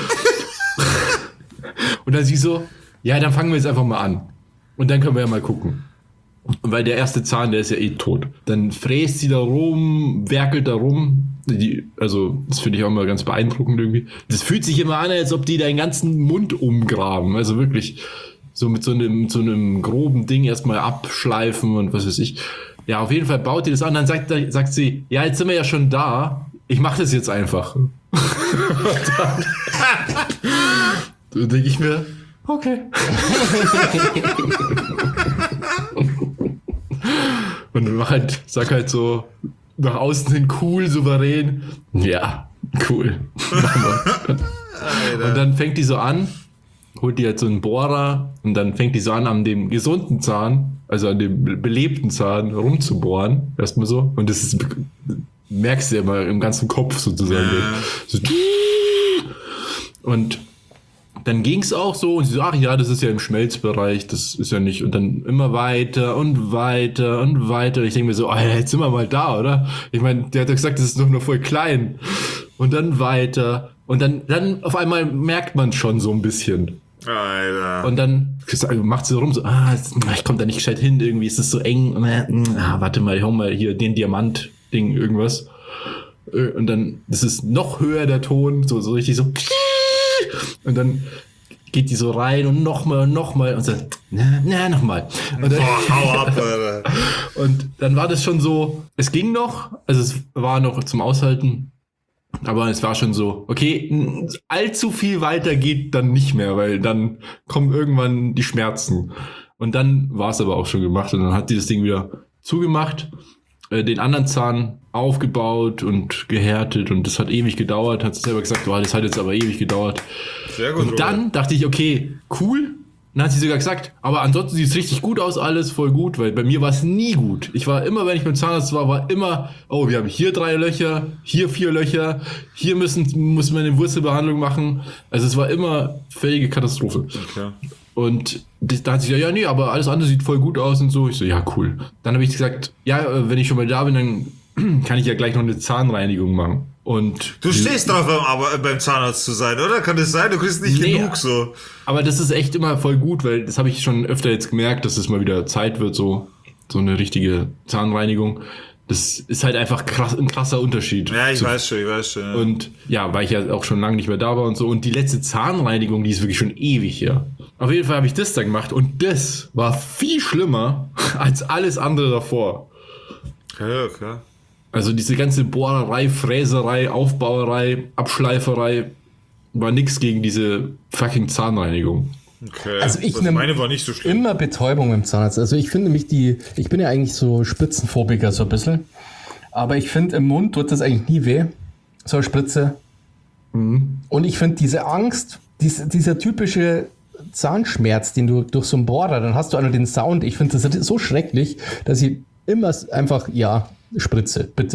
Und dann sie so, ja, dann fangen wir jetzt einfach mal an. Und dann können wir ja mal gucken. Und weil der erste Zahn, der ist ja tot. Dann fräst sie da rum, werkelt da rum. Also, das finde ich auch immer ganz beeindruckend irgendwie. Das fühlt sich immer an, als ob die deinen ganzen Mund umgraben. Also wirklich so mit so einem groben Ding erstmal abschleifen und was weiß ich. Ja, auf jeden Fall baut die das an. Dann sagt sie, ja, jetzt sind wir ja schon da. Ich mache das jetzt einfach. Dann denke ich mir, okay. Und sag halt so nach außen hin cool, souverän. Ja, cool. Machen wir. Und dann fängt die so an, holt die halt so einen Bohrer und dann fängt die so an dem gesunden Zahn, also an dem belebten Zahn rumzubohren. Erstmal so. Und das merkst du ja immer im ganzen Kopf sozusagen. So. Und dann ging es auch so und sie so, ach ja, das ist ja im Schmelzbereich, das ist ja nicht, und dann immer weiter und weiter und weiter. Ich denke mir so, Alter, jetzt sind wir mal da, oder? Ich meine, der hat ja gesagt, das ist doch nur voll klein. Und dann weiter und dann auf einmal merkt man schon so ein bisschen. Alter. Und dann macht sie so rum, so, ich komme da nicht gescheit hin, irgendwie ist es so eng. Warte mal, ich hau mal hier den Diamant-Ding, irgendwas. Und dann, das ist noch höher der Ton, so richtig so. Und dann geht die so rein und nochmal und so, nochmal. Und dann, hau ab, Alter. Und dann war das schon so, es ging noch, also es war noch zum Aushalten, aber es war schon so, okay, allzu viel weiter geht dann nicht mehr, weil dann kommen irgendwann die Schmerzen. Und dann war es aber auch schon gemacht und dann hat die das Ding wieder zugemacht, den anderen Zahn aufgebaut und gehärtet und das hat ewig gedauert, hat sie selber gesagt, das hat jetzt aber ewig gedauert. Sehr gut, und dann dachte ich, okay, cool. Dann hat sie sogar gesagt, aber ansonsten sieht es richtig gut aus, alles voll gut, weil bei mir war es nie gut. Ich war immer, wenn ich beim Zahnarzt war immer, oh, wir haben hier 3 Löcher, hier 4 Löcher, hier muss man eine Wurzelbehandlung machen. Also es war immer völlige Katastrophe. Okay. Und da hat sie gesagt, ja, nee, aber alles andere sieht voll gut aus und so. Ich so, ja, cool. Dann habe ich gesagt, ja, wenn ich schon mal da bin, dann kann ich ja gleich noch eine Zahnreinigung machen. Und du stehst drauf, aber beim Zahnarzt zu sein, oder? Kann das sein? Du kriegst nicht genug so. Aber das ist echt immer voll gut, weil das habe ich schon öfter jetzt gemerkt, dass es mal wieder Zeit wird, so eine richtige Zahnreinigung. Das ist halt einfach ein krasser Unterschied. Ja, ich weiß schon. Ja. Und ja, weil ich ja auch schon lange nicht mehr da war und so. Und die letzte Zahnreinigung, die ist wirklich schon ewig her. Auf jeden Fall habe ich das da gemacht und das war viel schlimmer als alles andere davor. Okay. Also diese ganze Bohrerei, Fräserei, Aufbauerei, Abschleiferei war nix gegen diese fucking Zahnreinigung. Okay. Also meine war nicht so schlimm. Immer Betäubung im Zahnarzt. Also ich finde ich bin ja eigentlich so Spritzenphobiker so ein bisschen. Aber ich finde, im Mund tut das eigentlich nie weh. So eine Spritze. Mhm. Und ich finde diese Angst, dieser typische Zahnschmerz, den du durch so einen Bohrer, dann hast du einmal den Sound. Ich finde das so schrecklich, dass ich immer einfach, ja, Spritze, bitte.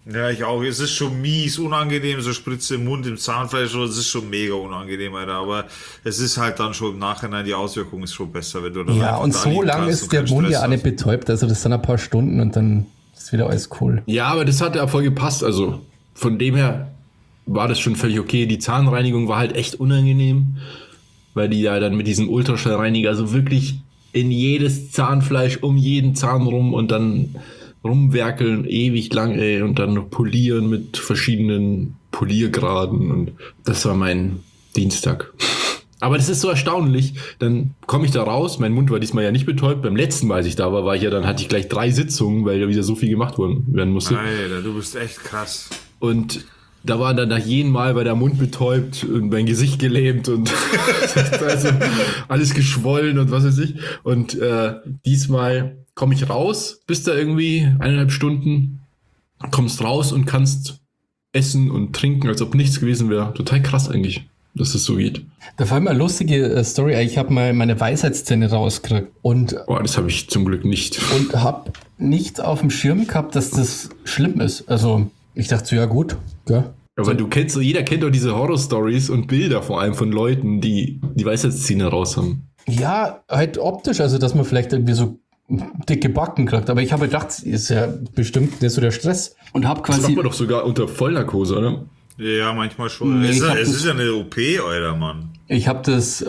Ja, ich auch. Es ist schon mies, unangenehm, so Spritze im Mund, im Zahnfleisch, es ist schon mega unangenehm, Alter. Aber es ist halt dann schon im Nachhinein, die Auswirkung ist schon besser, wenn du dann Ja, einfach und da so liegen lang kannst ist und der keinen Mund Stress ja auch nicht hast. betäubt, also das sind ein paar Stunden und dann ist wieder alles cool. Ja, aber das hat ja voll gepasst. Also von dem her war das schon völlig okay. Die Zahnreinigung war halt echt unangenehm, weil die ja dann mit diesem Ultraschallreiniger so wirklich in jedes Zahnfleisch um jeden Zahn rum und dann rumwerkeln ewig lang, ey, und dann noch polieren mit verschiedenen Poliergraden, und das war mein Dienstag. Aber das ist so erstaunlich, dann komme ich da raus, mein Mund war diesmal ja nicht betäubt, beim letzten Mal, als ich da war, hatte ich gleich 3 Sitzungen, weil ja wieder so viel gemacht werden musste. Alter, du bist echt krass. Und da war dann nach jedem Mal war der Mund betäubt und mein Gesicht gelähmt und also alles geschwollen und was weiß ich. Und diesmal komme ich raus, bist da irgendwie 1,5 Stunden, kommst raus und kannst essen und trinken, als ob nichts gewesen wäre. Total krass eigentlich, dass das so geht. Da war immer eine lustige Story. Ich habe mal meine Weisheitszähne rausgekriegt und Boah, das habe ich zum Glück nicht. habe nicht auf dem Schirm gehabt, dass das schlimm ist. Also ich dachte so, ja gut, ja. Aber du kennst so, jeder kennt doch diese Horror-Stories und Bilder vor allem von Leuten, die die Weisheitszähne raus haben. Ja, halt optisch, also dass man vielleicht irgendwie so dicke Backen kriegt. Aber ich habe gedacht, ist ja bestimmt nicht so der Stress. Und habe Das macht quasi... man doch sogar unter Vollnarkose, oder? Ja, manchmal schon. Nee, es ich hab ist das- ja eine OP, Alter, Mann. Ich habe das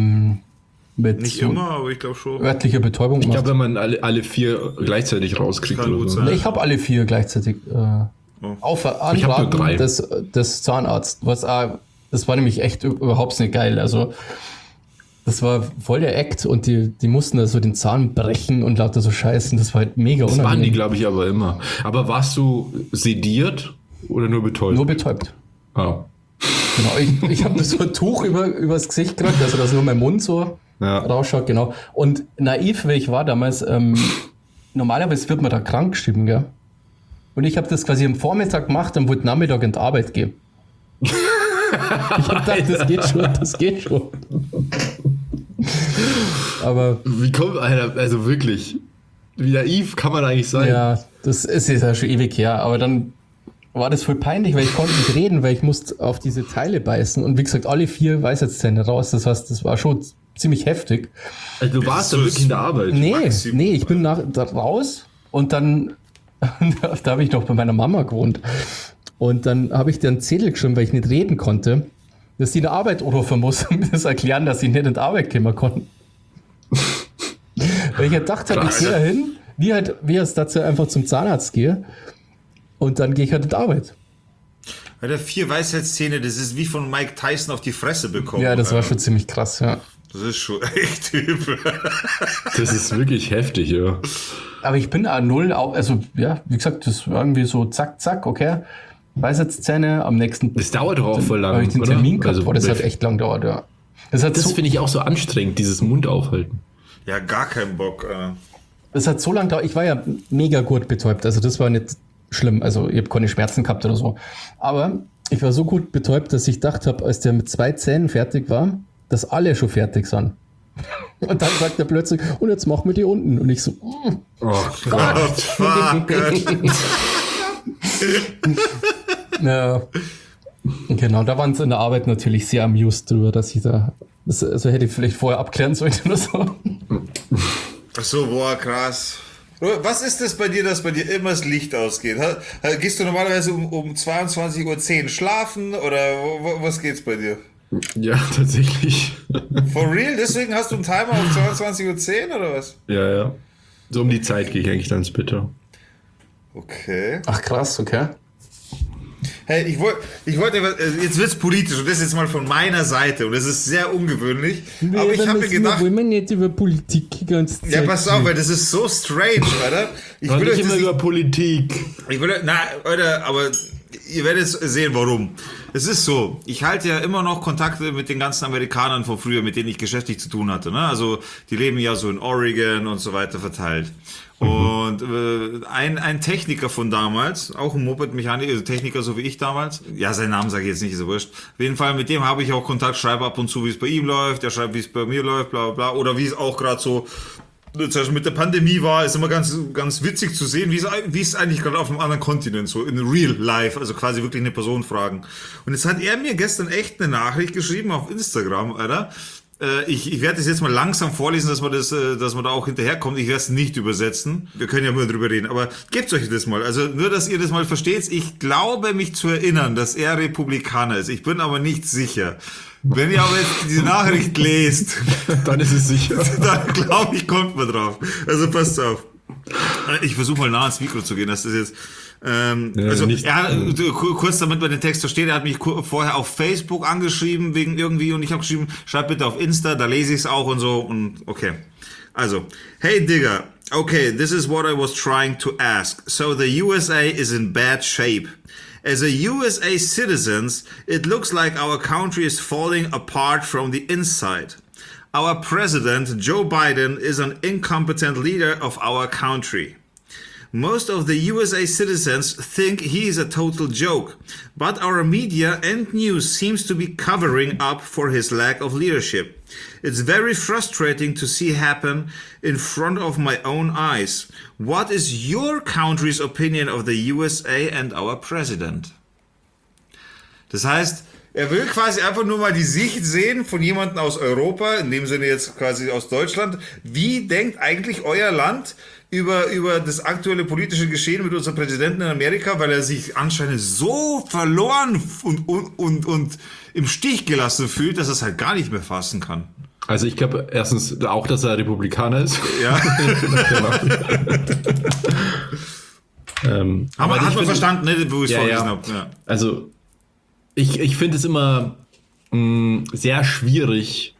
mit Nicht so immer, aber ich glaube schon. örtlicher Betäubung Ich gemacht. glaube, wenn man alle 4 gleichzeitig rauskriegt Das kann oder gut so. sein. Nee, ich habe alle 4 gleichzeitig auf Ich hab nur 3. Anraten des Zahnarztes. Das war nämlich echt überhaupt nicht geil. Also das war voll der Act und die mussten da so den Zahn brechen und lauter so Scheißen. Das war halt mega Das waren die, unangenehm. glaube ich, aber immer. Aber warst du sediert oder nur betäubt? Nur betäubt. Ah. Genau, ich habe so ein Tuch übers Gesicht gekriegt, also dass nur mein Mund so Ja. rausschaut, genau. Und naiv, wie ich war damals, normalerweise wird man da krank geschrieben, gell? Und ich habe das quasi am Vormittag gemacht und wollte Nachmittag in die Arbeit gehen. Ich habe gedacht, das geht schon. Aber Wie kommt, Alter, also wirklich, wie naiv kann man eigentlich sein? ja, das ist jetzt ja schon ewig her. Aber dann war das voll peinlich, weil ich konnte nicht reden, weil ich musste auf diese Teile beißen. Und wie gesagt, alle 4 Weisheitszähne raus. Das heißt, das war schon ziemlich heftig. Also du warst so da wirklich in der Arbeit. Nee, ich bin da raus und dann, da habe ich noch bei meiner Mama gewohnt. Und dann habe ich dir einen Zettel geschrieben, weil ich nicht reden konnte, dass die in der Arbeit anrufen muss und mir das erklären, dass ich nicht in die Arbeit kommen konnte. Weil ich gedacht habe, ich gehe da hin, wie es dazu einfach zum Zahnarzt gehe und dann gehe ich halt in die Arbeit. Alter, 4 Weisheitszähne, das ist wie von Mike Tyson auf die Fresse bekommen. Ja, das war Alter. schon ziemlich krass, ja. Das ist schon echt übel. Das ist wirklich heftig, ja. Aber ich bin A0, also ja, wie gesagt, das war irgendwie so zack, zack, okay. Weisheitszähne am nächsten Das dauert doch auch voll lang, habe ich den oder? Termin gehabt, Also, boah, das hat echt lang gedauert, ja. Das hat Das so, finde ich auch so anstrengend, dieses Mund aufhalten. Ja, gar keinen Bock. das hat so lange gedauert. Ich war ja mega gut betäubt, also das war nicht schlimm. Also ich habe keine Schmerzen gehabt oder so. Aber ich war so gut betäubt, dass ich gedacht habe, als der mit 2 Zähnen fertig war, dass alle schon fertig sind. Und dann sagt er plötzlich, und jetzt machen wir die unten. Und ich so, Oh Gott, fuck. ja. Genau, da waren sie in der Arbeit natürlich sehr amused drüber, dass ich da, also hätte ich vielleicht vorher abklären sollen oder so. Ach so, boah, krass. Was ist das bei dir, dass bei dir immer das Licht ausgeht? Gehst du normalerweise um 22:10 Uhr schlafen oder was geht's bei dir? Ja, tatsächlich. For real? Deswegen hast du einen Timer auf 22:10 Uhr oder was? Ja. So um die Zeit gehe ich eigentlich dann ins Bett. Okay. Ach krass, okay. Hey, ich wollte, jetzt wird's politisch und das jetzt mal von meiner Seite und das ist sehr ungewöhnlich, aber ich habe mir gedacht, wollen wir nicht über Politik die ganze Zeit ja, pass auf, weil das ist so strange, Alter. Ich will euch nicht das immer nicht, über Politik. Alter, aber ihr werdet sehen, warum. Es ist so, ich halte ja immer noch Kontakte mit den ganzen Amerikanern von früher, mit denen ich geschäftlich zu tun hatte. Ne? Also die leben ja so in Oregon und so weiter verteilt. Und ein Techniker von damals, auch ein Moped-Mechaniker, also Techniker so wie ich damals, ja, seinen Namen sage ich jetzt nicht, ist so wurscht. Auf jeden Fall, mit dem habe ich auch Kontakt, schreibe ab und zu, wie es bei ihm läuft, der schreibt, wie es bei mir läuft, bla bla bla, oder wie es auch gerade so zum Beispiel mit der Pandemie war, ist immer ganz, ganz witzig zu sehen, wie es eigentlich gerade auf einem anderen Kontinent, so in real life, also quasi wirklich eine Person fragen. Und jetzt hat er mir gestern echt eine Nachricht geschrieben auf Instagram, Alter. Ich werde das jetzt mal langsam vorlesen, dass man da auch hinterherkommt. Ich werde es nicht übersetzen. Wir können ja mal drüber reden, aber gebt euch das mal. Also nur, dass ihr das mal versteht. Ich glaube, mich zu erinnern, dass er Republikaner ist. Ich bin aber nicht sicher. Wenn ihr aber jetzt diese Nachricht lest, dann ist es sicher. Dann glaube ich, kommt man drauf. Also passt auf. Ich versuche mal nah ans Mikro zu gehen, dass das jetzt... kurz damit man den Text versteht, er hat mich vorher auf Facebook angeschrieben wegen irgendwie und ich habe geschrieben, schreib bitte auf Insta, da lese ich es auch und so und okay. Also, hey Digger, okay, this is what I was trying to ask. So the USA is in bad shape. As a USA citizen, it looks like our country is falling apart from the inside. Our president, Joe Biden, is an incompetent leader of our country. Most of the USA citizens think he is a total joke, but our media and news seems to be covering up for his lack of leadership. It's very frustrating to see happen in front of my own eyes. What is your country's opinion of the USA and our president? Das heißt, er will quasi einfach nur mal die Sicht sehen von jemandem aus Europa, in dem Sinne jetzt quasi aus Deutschland. Wie denkt eigentlich euer Land über das aktuelle politische Geschehen mit unserem Präsidenten in Amerika, weil er sich anscheinend so verloren und im Stich gelassen fühlt, dass er es halt gar nicht mehr fassen kann. Also ich glaube erstens auch, dass er Republikaner ist. Ja. Hat man verstanden, ne, wo ich es vorgelesen habe. Ja. Also ich finde es immer sehr schwierig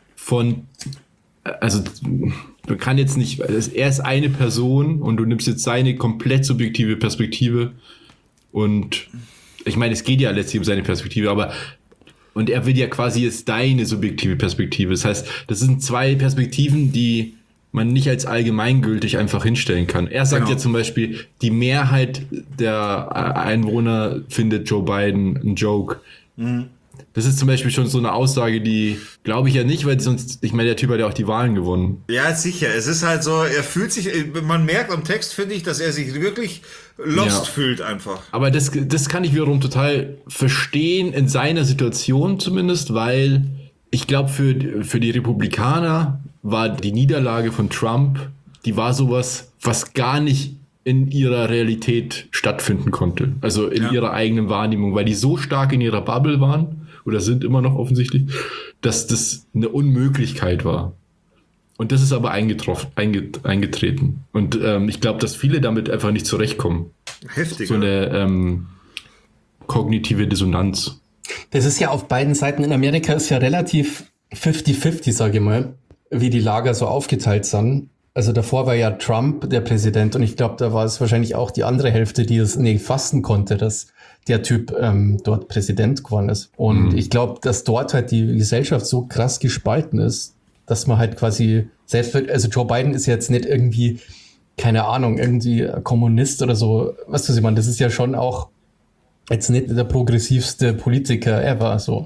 also du kannst jetzt nicht, er ist eine Person und du nimmst jetzt seine komplett subjektive Perspektive und ich meine, es geht ja letztlich um seine Perspektive, und er will ja quasi jetzt deine subjektive Perspektive. Das heißt, das sind zwei Perspektiven, die man nicht als allgemeingültig einfach hinstellen kann. Er sagt ja zum Beispiel, die Mehrheit der Einwohner findet Joe Biden ein Joke. Mhm. Das ist zum Beispiel schon so eine Aussage, die glaube ich ja nicht, weil sonst, ich meine, der Typ hat ja auch die Wahlen gewonnen. Ja, sicher. Es ist halt so, er fühlt sich, man merkt am Text, finde ich, dass er sich wirklich lost fühlt einfach. Aber das kann ich wiederum total verstehen, in seiner Situation zumindest, weil ich glaube, für die Republikaner war die Niederlage von Trump, die war sowas, was gar nicht in ihrer Realität stattfinden konnte. Also in ihrer eigenen Wahrnehmung, weil die so stark in ihrer Bubble waren, oder sind immer noch offensichtlich, dass das eine Unmöglichkeit war. Und das ist aber eingetreten. Und ich glaube, dass viele damit einfach nicht zurechtkommen. Heftig. So eine kognitive Dissonanz. Das ist ja auf beiden Seiten in Amerika ist ja relativ 50-50, sage ich mal, wie die Lager so aufgeteilt sind. Also davor war ja Trump der Präsident und ich glaube, da war es wahrscheinlich auch die andere Hälfte, die es nicht fassen konnte, dass der Typ dort Präsident geworden ist. Und ich glaube, dass dort halt die Gesellschaft so krass gespalten ist, dass man halt quasi also Joe Biden ist jetzt nicht irgendwie, keine Ahnung, irgendwie Kommunist oder so. Was du, das ist ja schon auch jetzt nicht der progressivste Politiker ever, so.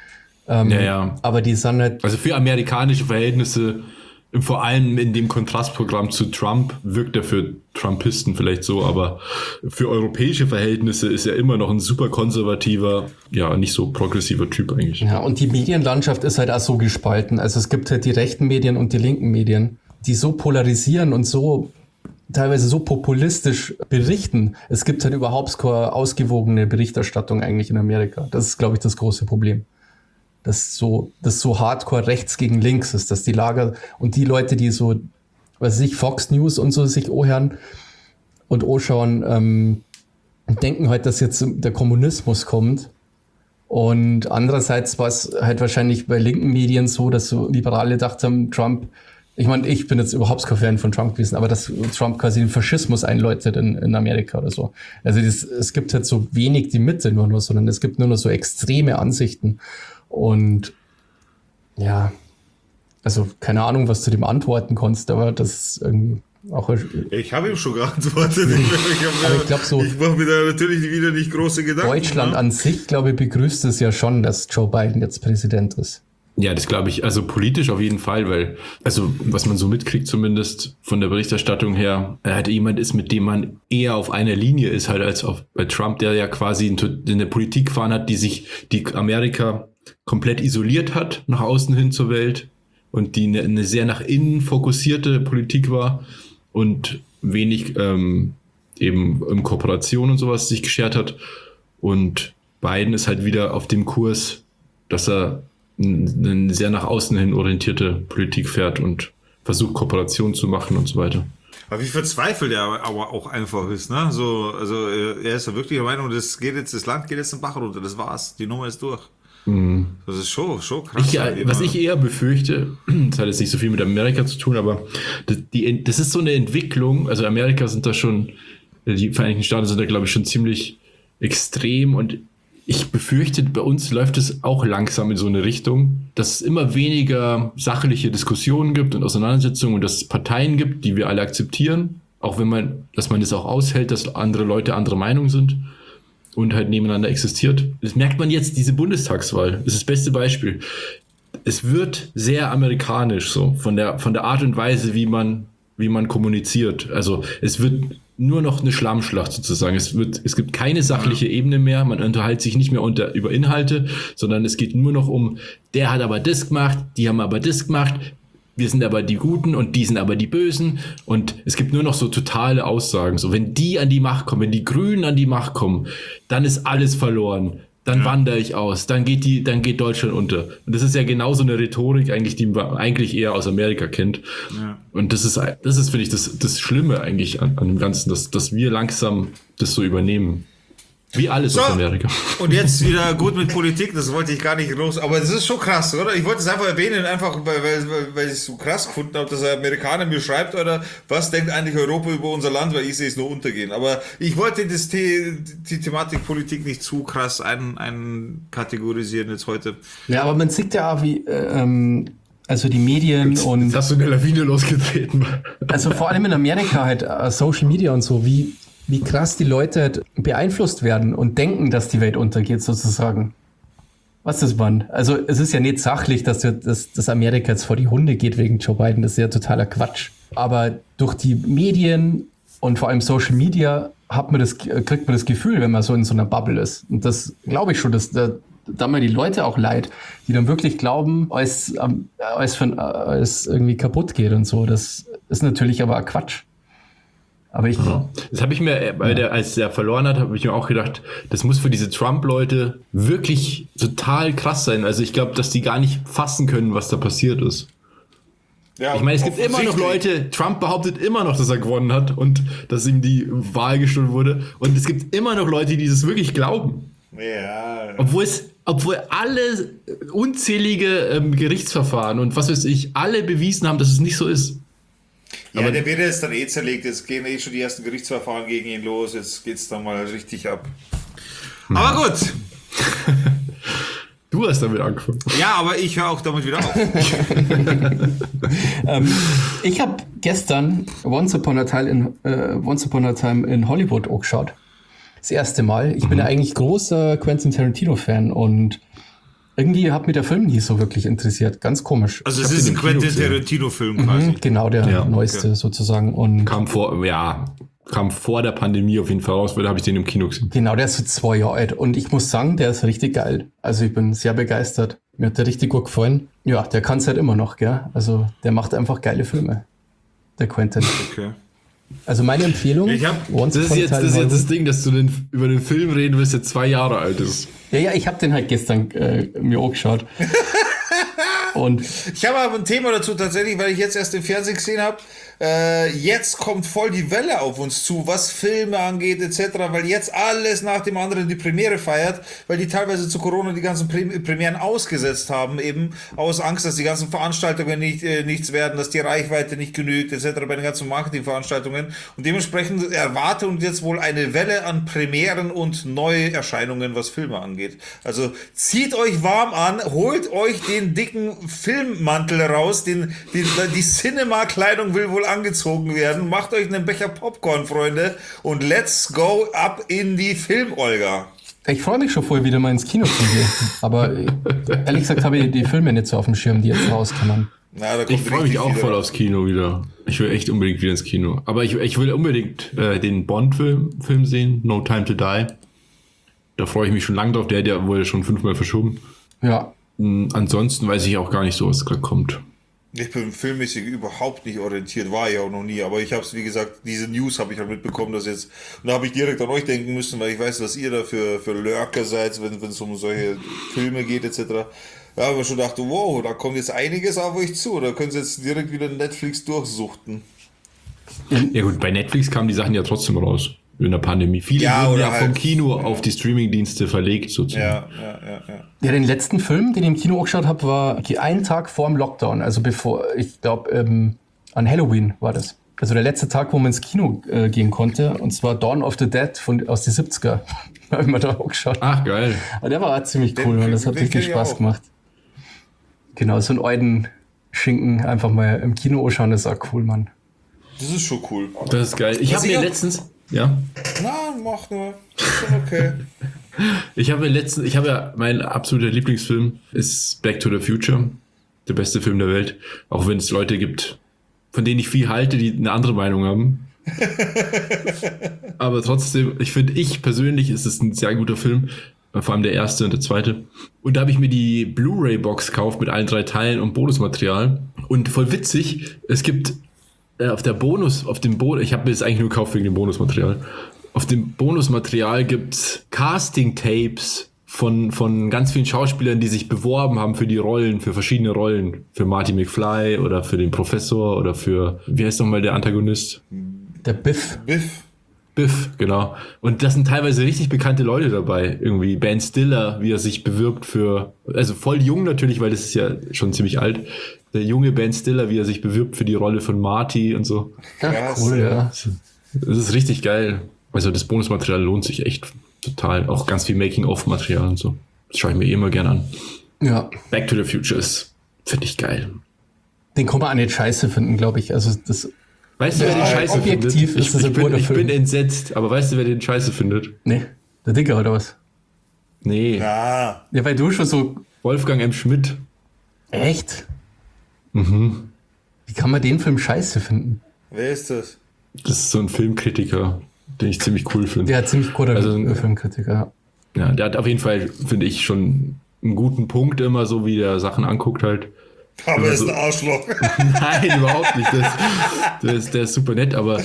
Aber die sind halt... Also für amerikanische Verhältnisse, vor allem in dem Kontrastprogramm zu Trump, wirkt er für Trumpisten vielleicht so, aber für europäische Verhältnisse ist er immer noch ein super konservativer, ja, nicht so progressiver Typ eigentlich. Ja, und die Medienlandschaft ist halt auch so gespalten. Also es gibt halt die rechten Medien und die linken Medien, die so polarisieren und so teilweise so populistisch berichten. Es gibt halt überhaupt keine ausgewogene Berichterstattung eigentlich in Amerika. Das ist, glaube ich, das große Problem. Dass so hardcore rechts gegen links ist, dass die Lager und die Leute, die so, was weiß ich, Fox News und so sich anhören und anschauen, denken halt, dass jetzt der Kommunismus kommt. Und andererseits war es halt wahrscheinlich bei linken Medien so, dass so Liberale gedacht haben, Trump, ich meine, ich bin jetzt überhaupt kein Fan von Trump gewesen, aber dass Trump quasi den Faschismus einläutet in Amerika oder so. Also es gibt halt so wenig die Mitte nur, sondern es gibt nur noch so extreme Ansichten. Und ja, also keine Ahnung, was du dem antworten konntest, aber das ist irgendwie auch... Ich habe ihm schon geantwortet. Ich glaube so... Ich mache mir da natürlich wieder nicht große Gedanken. Deutschland an sich, glaube ich, begrüßt es ja schon, dass Joe Biden jetzt Präsident ist. Ja, das glaube ich, also politisch auf jeden Fall, weil, also was man so mitkriegt zumindest von der Berichterstattung her, er halt jemand ist, mit dem man eher auf einer Linie ist, halt als bei Trump, der ja quasi in der Politik gefahren hat, die Amerika komplett isoliert hat, nach außen hin zur Welt und die eine sehr nach innen fokussierte Politik war und wenig eben in Kooperation und sowas sich geschert hat. Und Biden ist halt wieder auf dem Kurs, dass er eine sehr nach außen hin orientierte Politik fährt und versucht, Kooperation zu machen und so weiter. Aber wie verzweifelt er aber auch einfach ist, ne? So, also er ist ja wirklich der Meinung, das Land geht jetzt den Bach runter, das war's, die Nummer ist durch. Das ist schon krass. Was ich eher befürchte, das hat jetzt nicht so viel mit Amerika zu tun, aber das ist so eine Entwicklung, also Amerika sind da schon, die Vereinigten Staaten sind da glaube ich schon ziemlich extrem und ich befürchte, bei uns läuft es auch langsam in so eine Richtung, dass es immer weniger sachliche Diskussionen gibt und Auseinandersetzungen und dass es Parteien gibt, die wir alle akzeptieren, auch dass man es auch aushält, dass andere Leute anderer Meinung sind und halt nebeneinander existiert. Das merkt man jetzt, diese Bundestagswahl. Das ist das beste Beispiel. Es wird sehr amerikanisch, so von der Art und Weise, wie man kommuniziert. Also es wird nur noch eine Schlammschlacht sozusagen. Es gibt keine sachliche Ebene mehr. Man unterhält sich nicht mehr über Inhalte, sondern es geht nur noch um, der hat aber das gemacht, die haben aber das gemacht, wir sind aber die Guten und die sind aber die Bösen. Und es gibt nur noch so totale Aussagen. So, wenn die an die Macht kommen, wenn die Grünen an die Macht kommen, dann ist alles verloren. Dann wandere ich aus, dann geht Deutschland unter. Und das ist ja genauso eine Rhetorik eigentlich, die man eigentlich eher aus Amerika kennt. Ja. Und das ist, finde ich, das Schlimme eigentlich an dem Ganzen, dass wir langsam das so übernehmen. Wie alles aus Amerika. Und jetzt wieder gut mit Politik, das wollte ich gar nicht los, aber das ist schon krass, oder? Ich wollte es einfach erwähnen, einfach weil ich es so krass gefunden habe, dass ein Amerikaner mir schreibt, oder was denkt eigentlich Europa über unser Land, weil ich sehe es nur untergehen. Aber ich wollte die Thematik Politik nicht zu krass einkategorisieren jetzt heute. Ja, aber man sieht ja auch, wie also die Medien jetzt und... hast du eine Lawine losgetreten. Also vor allem in Amerika halt Social Media und so, wie krass die Leute halt beeinflusst werden und denken, dass die Welt untergeht sozusagen. Was ist man? Also es ist ja nicht sachlich, dass Amerika jetzt vor die Hunde geht wegen Joe Biden. Das ist ja totaler Quatsch. Aber durch die Medien und vor allem Social Media kriegt man das Gefühl, wenn man so in so einer Bubble ist. Und das glaube ich schon, dass da mir die Leute auch leid, die dann wirklich glauben, alles irgendwie kaputt geht und so. Das ist natürlich aber Quatsch. Aber das habe ich mir, als er verloren hat, habe ich mir auch gedacht, das muss für diese Trump-Leute wirklich total krass sein. Also ich glaube, dass die gar nicht fassen können, was da passiert ist. Ja, ich meine, es gibt immer noch Leute, Trump behauptet immer noch, dass er gewonnen hat und dass ihm die Wahl gestohlen wurde. Und es gibt immer noch Leute, die das wirklich glauben. Ja. Obwohl alle unzählige Gerichtsverfahren und was weiß ich, alle bewiesen haben, dass es nicht so ist. Ja, aber der wird jetzt dann zerlegt, jetzt gehen schon die ersten Gerichtsverfahren gegen ihn los, jetzt geht's dann mal richtig ab. Aber gut. Du hast damit angefangen. Ja, aber ich höre auch damit wieder auf. Ich habe gestern Once Upon a Time in Hollywood auch geschaut. Das erste Mal. Ich bin ja eigentlich großer Quentin Tarantino-Fan und irgendwie hat mich der Film nie so wirklich interessiert. Ganz komisch. Also es ist ein Quentin Tarantino-Film quasi. Genau, der neueste sozusagen. Und kam vor der Pandemie auf jeden Fall raus, weil da habe ich den im Kino gesehen. Genau, der ist so 2 Jahre alt. Und ich muss sagen, der ist richtig geil. Also ich bin sehr begeistert. Mir hat der richtig gut gefallen. Ja, der kann es halt immer noch, gell? Also der macht einfach geile Filme. Der Quentin. Okay. Also meine Empfehlung. Das ist jetzt das Ding, dass du über den Film reden willst, der 2 Jahre alt ist. Ja, ich habe den halt gestern mir auch geschaut. Und ich habe aber ein Thema dazu tatsächlich, weil ich jetzt erst im Fernsehen gesehen habe. Jetzt kommt voll die Welle auf uns zu, was Filme angeht etc., weil jetzt alles nach dem anderen die Premiere feiert, weil die teilweise zu Corona die ganzen Premieren ausgesetzt haben, eben aus Angst, dass die ganzen Veranstaltungen nichts werden, dass die Reichweite nicht genügt etc. bei den ganzen Marketingveranstaltungen und dementsprechend erwartet uns jetzt wohl eine Welle an Premieren und Neuerscheinungen, was Filme angeht. Also zieht euch warm an, holt euch den dicken Filmmantel raus, die Cinema-Kleidung will wohl angezogen werden. Macht euch einen Becher Popcorn, Freunde, und let's go ab in die Film-Olga. Ich freue mich schon vorher wieder mal ins Kino zu gehen. Aber ehrlich gesagt habe ich die Filme nicht so auf dem Schirm, die jetzt rauskommen. Na, da kommt Ich freue mich richtig auch viel voll rein. aufs Kino wieder. Ich will echt unbedingt wieder ins Kino. Aber ich will unbedingt den Bond-Film sehen, No Time to Die. Da freue ich mich schon lange drauf. Der wurde schon 5-mal verschoben. Ja. Ansonsten weiß ich auch gar nicht so, was gerade kommt. Ich bin filmmäßig überhaupt nicht orientiert, war ich auch noch nie, aber ich habe es, wie gesagt, diese News habe ich halt mitbekommen, dass jetzt, und da habe ich direkt an euch denken müssen, weil ich weiß, dass ihr da für Lurker seid, wenn es um solche Filme geht etc. Da habe ich schon gedacht, wow, da kommt jetzt einiges auf euch zu, da können sie jetzt direkt wieder Netflix durchsuchten. Ja gut, bei Netflix kamen die Sachen ja trotzdem raus. In der Pandemie. Viele Ja, wurden oder ja halt- vom Kino auf die Streaming-Dienste verlegt, sozusagen. Ja. Ja, den letzten Film, den ich im Kino auch geschaut habe, war einen Tag vor dem Lockdown. Also bevor, ich glaube, an Halloween war das. Also der letzte Tag, wo man ins Kino gehen konnte. Und zwar Dawn of the Dead aus den 70er. Habe ich mir da auch geschaut. Ach, geil. Aber der war auch ziemlich cool, Den- und das hat den richtig kenn ich Spaß auch. gemacht. Genau, so einen alten Schinken einfach mal im Kino anschauen, das ist auch cool, Mann. Das ist schon cool. Das ist geil. Ich Was habe mir ich auch- letztens... Ja? Na, mach nur. Ist schon okay. Ich habe ja, mein absoluter Lieblingsfilm ist Back to the Future. Der beste Film der Welt. Auch wenn es Leute gibt, von denen ich viel halte, die eine andere Meinung haben. Aber trotzdem, ich persönlich ist es ein sehr guter Film. Vor allem der erste und der zweite. Und da habe ich mir die Blu-ray-Box gekauft mit allen 3 Teilen und Bonusmaterial. Und voll witzig, es gibt ich habe mir das eigentlich nur gekauft wegen dem Bonusmaterial. Auf dem Bonusmaterial gibt's Casting-Tapes von ganz vielen Schauspielern, die sich beworben haben für die Rollen, für verschiedene Rollen. Für Marty McFly oder für den Professor oder für, wie heißt nochmal der Antagonist? Der Biff. Biff, genau. Und das sind teilweise richtig bekannte Leute dabei. Irgendwie Ben Stiller, wie er sich bewirbt also voll jung natürlich, weil das ist ja schon ziemlich alt. Der junge Ben Stiller, wie er sich bewirbt für die Rolle von Marty und so. Ja, Krass, cool, ja. Das ist richtig geil. Also das Bonusmaterial lohnt sich echt total. Auch ganz viel Making-of-Material und so. Das schaue ich mir immer gern an. Ja, Back to the Future ist, finde ich geil. den kann man auch nicht scheiße finden, glaube ich. Also das, Weißt du, wer den scheiße objektiv findet? ist das ein guter Ich bin Film. entsetzt, aber weißt du, wer den scheiße findet? ne, der Dicker oder was? Nee, Na, Ja, weil du schon so, Wolfgang M. Schmidt. echt? Wie kann man den Film scheiße finden? wer ist das? Das ist so ein Filmkritiker, den ich ziemlich cool finde. Der hat ziemlich guter Also, Filmkritiker. Ja, der hat auf jeden Fall, finde ich, schon einen guten Punkt immer, so wie der Sachen anguckt halt. Aber er ist Also- ein Arschloch. Nein, überhaupt nicht. Der ist super nett, aber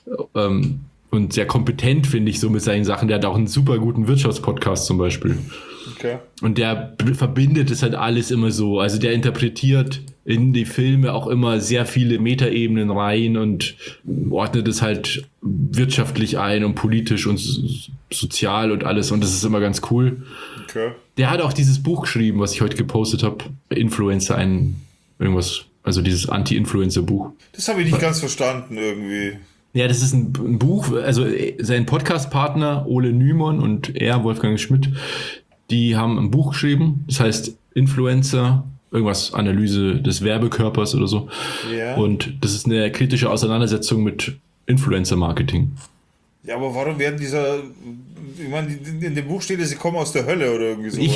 und sehr kompetent, finde ich, so mit seinen Sachen. Der hat auch einen super guten Wirtschaftspodcast zum Beispiel. Okay. Und der verbindet es halt alles immer so. Also der interpretiert in die Filme auch immer sehr viele Metaebenen rein und ordnet es halt wirtschaftlich ein und politisch und sozial und alles. Und das ist immer ganz cool. Okay. Der hat auch dieses Buch geschrieben, was ich heute gepostet habe. Influencer, irgendwas, also dieses Anti-Influencer-Buch. Das habe ich nicht ganz verstanden irgendwie. Ja, das ist ein Buch, also sein Podcast-Partner Ole Nymon und er, Wolfgang Schmidt, die haben ein Buch geschrieben, das heißt Influencer, irgendwas, Analyse des Werbekörpers oder so. Ja. Und das ist eine kritische Auseinandersetzung mit Influencer-Marketing. Ja, aber warum werden ich meine, in dem Buch steht, sie kommen aus der Hölle oder irgendwie sowas. Ich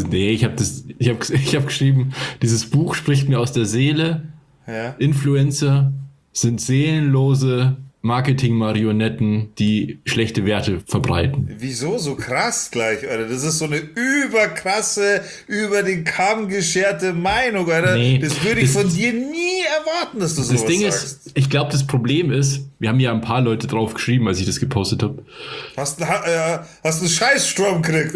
habe geschrieben, dieses Buch spricht mir aus der Seele. Ja. Influencer sind seelenlose Marketing-Marionetten, die schlechte Werte verbreiten. Wieso so krass gleich, Alter? Das ist so eine überkrasse, über den Kamm gescherte Meinung, Alter. Nee, das würde ich das- von dir nie erwarten, dass du sowas Das Ding sagst. ist, ich glaube, das Problem ist, wir haben ja ein paar Leute drauf geschrieben, als ich das gepostet habe. Hast einen Scheißsturm gekriegt.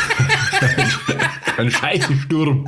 Ein Scheißensturm.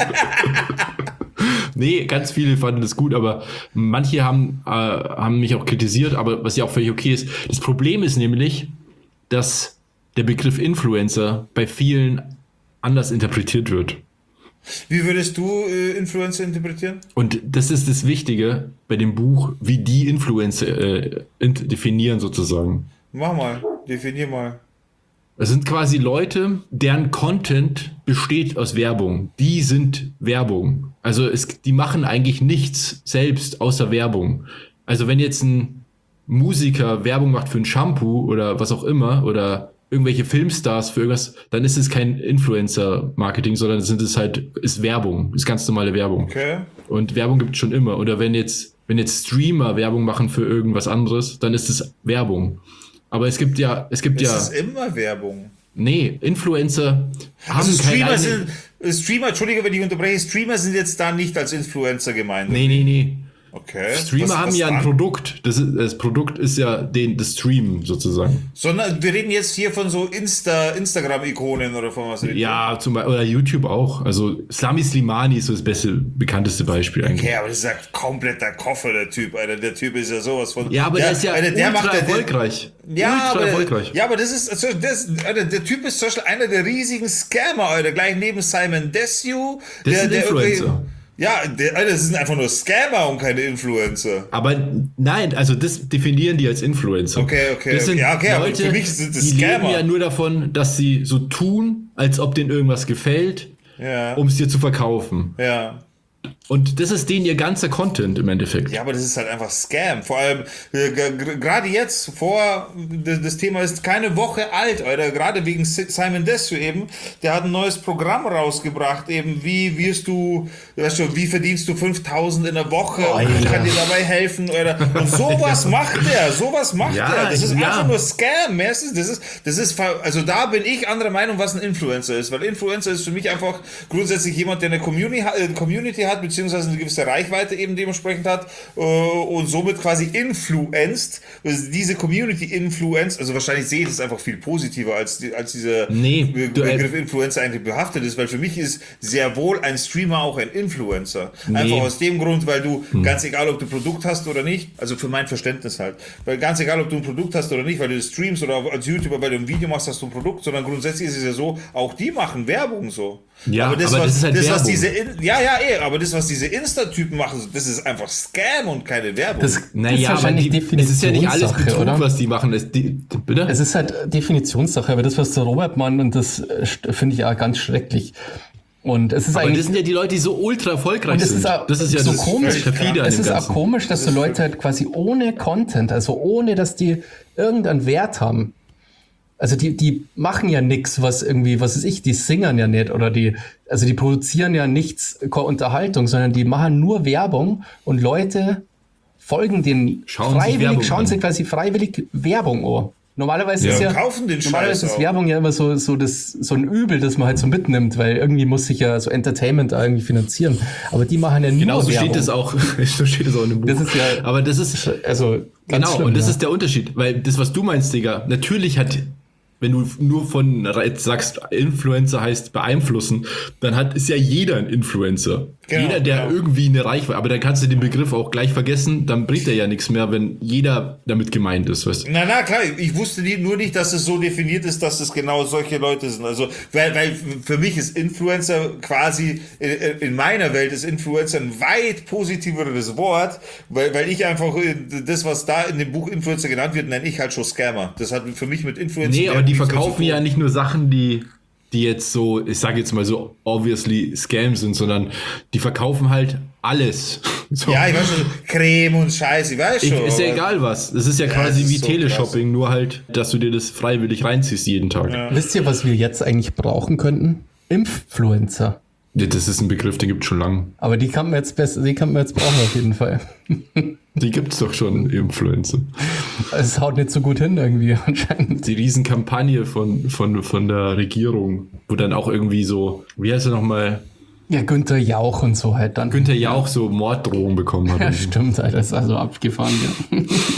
Nee, ganz viele fanden das gut, aber manche haben mich auch kritisiert, aber was ja auch völlig okay ist. Das Problem ist nämlich, dass der Begriff Influencer bei vielen anders interpretiert wird. Wie würdest du Influencer interpretieren? Und das ist das Wichtige bei dem Buch, wie die Influencer definieren sozusagen. Mach mal, definier mal. Es sind quasi Leute, deren Content besteht aus Werbung. Die sind Werbung. Also die machen eigentlich nichts selbst außer Werbung. Also wenn jetzt ein Musiker Werbung macht für ein Shampoo oder was auch immer oder irgendwelche Filmstars für irgendwas, dann ist es kein Influencer-Marketing, sondern ist Werbung, ist ganz normale Werbung. Okay. Und Werbung gibt es schon immer. Oder wenn jetzt Streamer Werbung machen für irgendwas anderes, dann ist es Werbung. Aber es gibt ja. Es ist immer Werbung. Nee, Influencer haben Also keine Streamer, Entschuldige, wenn ich unterbreche, Streamer sind jetzt da nicht als Influencer gemeint. Nee. Okay. Streamer haben ja ein Produkt. Das Produkt ist ja das Streamen sozusagen. Sondern wir reden jetzt hier von so Instagram-Ikonen oder von was reden wir? Ja, oder YouTube auch. Also Slami Slimani ist so das bekannteste Beispiel eigentlich. Okay, aber das ist ja kompletter Koffer, der Typ, Alter. Der Typ ist ja sowas von... Ja, aber der ist ja ultra erfolgreich. Ja, aber das ist... Also Alter, der Typ ist zum Beispiel einer der riesigen Scammer, Alter. Gleich neben Simon Desue. Das ist ein Influencer. Ja, das sind einfach nur Scammer und keine Influencer. Aber nein, also das definieren die als Influencer. Okay. Das sind aber Leute, für mich sind das die Scammer. leben ja nur davon, dass sie so tun, als ob denen irgendwas gefällt, um es dir zu verkaufen. Ja. Und das ist denen ihr ganzer Content im Endeffekt. Ja, aber das ist halt einfach Scam. Vor allem, gerade jetzt, das Thema ist keine Woche alt, Alter. Gerade wegen Simon Desue eben. Der hat ein neues Programm rausgebracht, eben, wie verdienst du 5.000 in der Woche und ich kann dir dabei helfen, Alter. Und sowas macht er. Das ist einfach nur Scam. Also da bin ich anderer Meinung, was ein Influencer ist. Weil Influencer ist für mich einfach grundsätzlich jemand, der eine Community hat, beziehungsweise eine gewisse Reichweite eben dementsprechend hat und somit quasi influenced, diese Community influenced, also wahrscheinlich sehe ich das einfach viel positiver, als dieser Begriff Influencer eigentlich behaftet ist, weil für mich ist sehr wohl ein Streamer auch ein Influencer. Einfach aus dem Grund, weil du, ganz egal ob du ein Produkt hast oder nicht, also für mein Verständnis halt, weil ganz egal ob du ein Produkt hast oder nicht, weil du streamst oder als YouTuber, weil du ein Video machst, hast du ein Produkt, sondern grundsätzlich ist es ja so, auch die machen Werbung so. Ja, aber das ist halt Werbung. Aber das, was diese Insta-Typen machen, das ist einfach Scam und keine Werbung. Das ist wahrscheinlich Definitionssache, es ist ja nicht alles Betrug, oder? Was die machen. Bitte? Es ist halt Definitionssache, aber das, was der Robert meint, und das finde ich auch ganz schrecklich. Und es ist aber eigentlich, das sind ja die Leute, die so ultra erfolgreich sind. Das ist ja so komisch. Es ist auch komisch, dass so Leute halt quasi ohne Content, also ohne, dass die irgendeinen Wert haben. Also die machen ja nichts, was weiß ich, die singern ja nicht oder die produzieren ja nichts Unterhaltung, sondern die machen nur Werbung und Leute folgen denen schauen sich quasi freiwillig Werbung an. Normalerweise ist Werbung ja immer so ein Übel, das man halt so mitnimmt, weil irgendwie muss sich ja so Entertainment irgendwie finanzieren. Aber die machen ja nur Werbung. So steht es auch in dem Buch. Das ist ja, aber das ist also ganz genau, schlimm, und das ist der Unterschied, weil das, was du meinst, Digga, natürlich wenn du nur sagst, Influencer heißt beeinflussen, dann ist ja jeder ein Influencer. Genau, jeder, der irgendwie eine Reichweite, aber dann kannst du den Begriff auch gleich vergessen, dann bringt er ja nichts mehr, wenn jeder damit gemeint ist, weißt du? Na klar, ich wusste nur nicht, dass es so definiert ist, dass es genau solche Leute sind. Also, weil für mich ist Influencer quasi, in meiner Welt ist Influencer ein weit positiveres Wort, weil ich einfach, das, was da in dem Buch Influencer genannt wird, nenne ich halt schon Scammer. Das hat für mich mit Influencer... Nee, aber die verkaufen ja nicht nur Sachen, die jetzt so, ich sage jetzt mal so, obviously Scam sind, sondern die verkaufen halt alles. So. Ja, ich weiß schon, Creme und Scheiß, ich weiß schon. Ist ja egal was. Das ist ja quasi wie so Teleshopping, krass. Nur halt, dass du dir das freiwillig reinziehst jeden Tag. Ja. Wisst ihr, was wir jetzt eigentlich brauchen könnten? Influencer. Ja, das ist ein Begriff, den gibt es schon lange. Aber die kann man jetzt brauchen auf jeden Fall. Die gibt's doch schon, Influencer. Es haut nicht so gut hin irgendwie anscheinend. Die Riesenkampagne von der Regierung, wo dann auch irgendwie so, wie heißt er nochmal? Ja, Günther Jauch und so halt dann. Günther Jauch so Morddrohungen bekommen hat. Ja, stimmt, Alter, das ist also abgefahren, ja.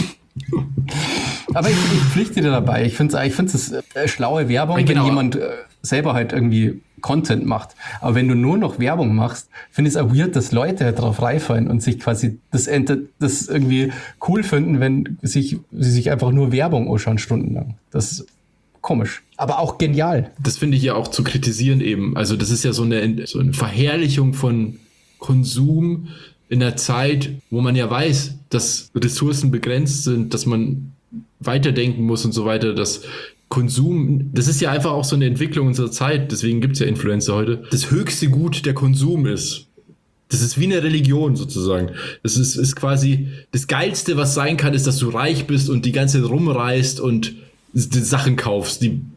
Aber ich pflichte dir dabei. Ich finde es schlaue Werbung, wenn jemand selber halt irgendwie Content macht. Aber wenn du nur noch Werbung machst, finde ich es auch weird, dass Leute halt drauf reinfallen und sich quasi das irgendwie cool finden, wenn sie sich einfach nur Werbung anschauen stundenlang. Das ist komisch. Aber auch genial. Das finde ich ja auch zu kritisieren eben. Also das ist ja so eine Verherrlichung von Konsum in der Zeit, wo man ja weiß, dass Ressourcen begrenzt sind, dass man weiterdenken muss und so weiter, dass Konsum, das ist ja einfach auch so eine Entwicklung unserer Zeit, deswegen gibt es ja Influencer heute, das höchste Gut der Konsum ist. Das ist wie eine Religion sozusagen. Das ist quasi das Geilste, was sein kann, ist, dass du reich bist und die ganze Zeit rumreist und die Sachen kaufst, die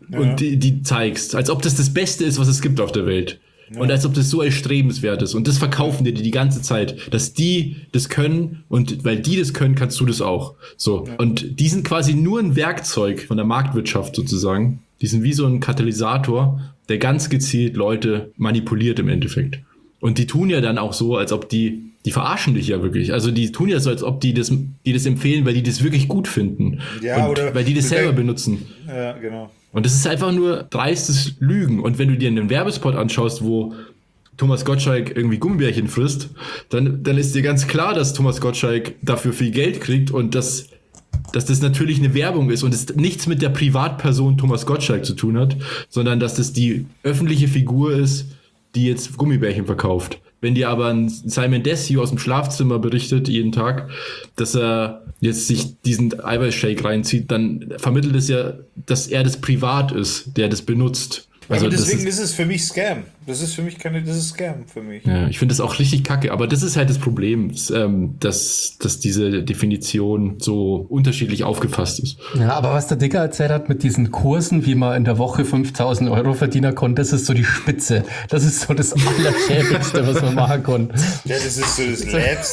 und die zeigst. Als ob das das Beste ist, was es gibt auf der Welt. Und als ob das so erstrebenswert ist. Und das verkaufen dir die ganze Zeit, dass die das können und weil die das können, kannst du das auch. So. Ja. Und die sind quasi nur ein Werkzeug von der Marktwirtschaft sozusagen. Die sind wie so ein Katalysator, der ganz gezielt Leute manipuliert im Endeffekt. Und die tun ja dann auch so, als ob die verarschen dich ja wirklich. Also die tun ja so, als ob die das empfehlen, weil die das wirklich gut finden. Ja, und oder weil die das selber benutzen. Ja, genau. Und das ist einfach nur dreistes Lügen. Und wenn du dir einen Werbespot anschaust, wo Thomas Gottschalk irgendwie Gummibärchen frisst, dann ist dir ganz klar, dass Thomas Gottschalk dafür viel Geld kriegt und dass das natürlich eine Werbung ist und es nichts mit der Privatperson Thomas Gottschalk zu tun hat, sondern dass das die öffentliche Figur ist, die jetzt Gummibärchen verkauft. Wenn dir aber ein Simon Desue aus dem Schlafzimmer berichtet jeden Tag, dass er jetzt sich diesen Eiweißshake reinzieht, dann vermittelt es ja, dass er das privat ist, der das benutzt. Also aber deswegen ist es für mich Scam. Das ist Scam für mich. Ja, ich finde das auch richtig kacke, aber das ist halt das Problem, dass diese Definition so unterschiedlich aufgefasst ist. Ja, aber was der Dicker erzählt hat mit diesen Kursen, wie man in der Woche 5.000 Euro verdienen konnte, das ist so die Spitze. Das ist so das Allerschäbigste, was man machen konnte. Ja, das ist so das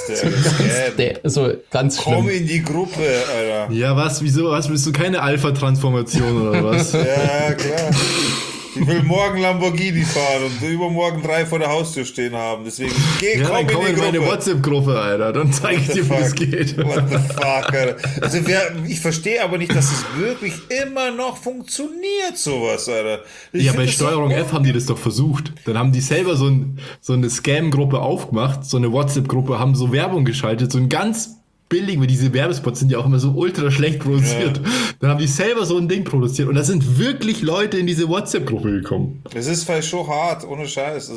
Letzte. So ganz schlimm. Komm in die Gruppe, Alter. Ja, wieso? Bist du keine Alpha-Transformation oder was? Ja, klar. Ich will morgen Lamborghini fahren und übermorgen 3 vor der Haustür stehen haben. Deswegen komm in meine WhatsApp-Gruppe, Alter. Dann zeige ich dir, wie das geht. What the fuck, Alter. Also ich verstehe aber nicht, dass es wirklich immer noch funktioniert, sowas, Alter. Bei Steuerung F haben die das doch versucht. Dann haben die selber so eine Scam-Gruppe aufgemacht, so eine WhatsApp-Gruppe, haben so Werbung geschaltet, so ein ganz billig, weil diese Werbespots sind ja auch immer so ultra schlecht produziert. Ja. Dann haben die selber so ein Ding produziert und da sind wirklich Leute in diese WhatsApp-Gruppe gekommen. Das ist vielleicht schon hart, ohne Scheiß.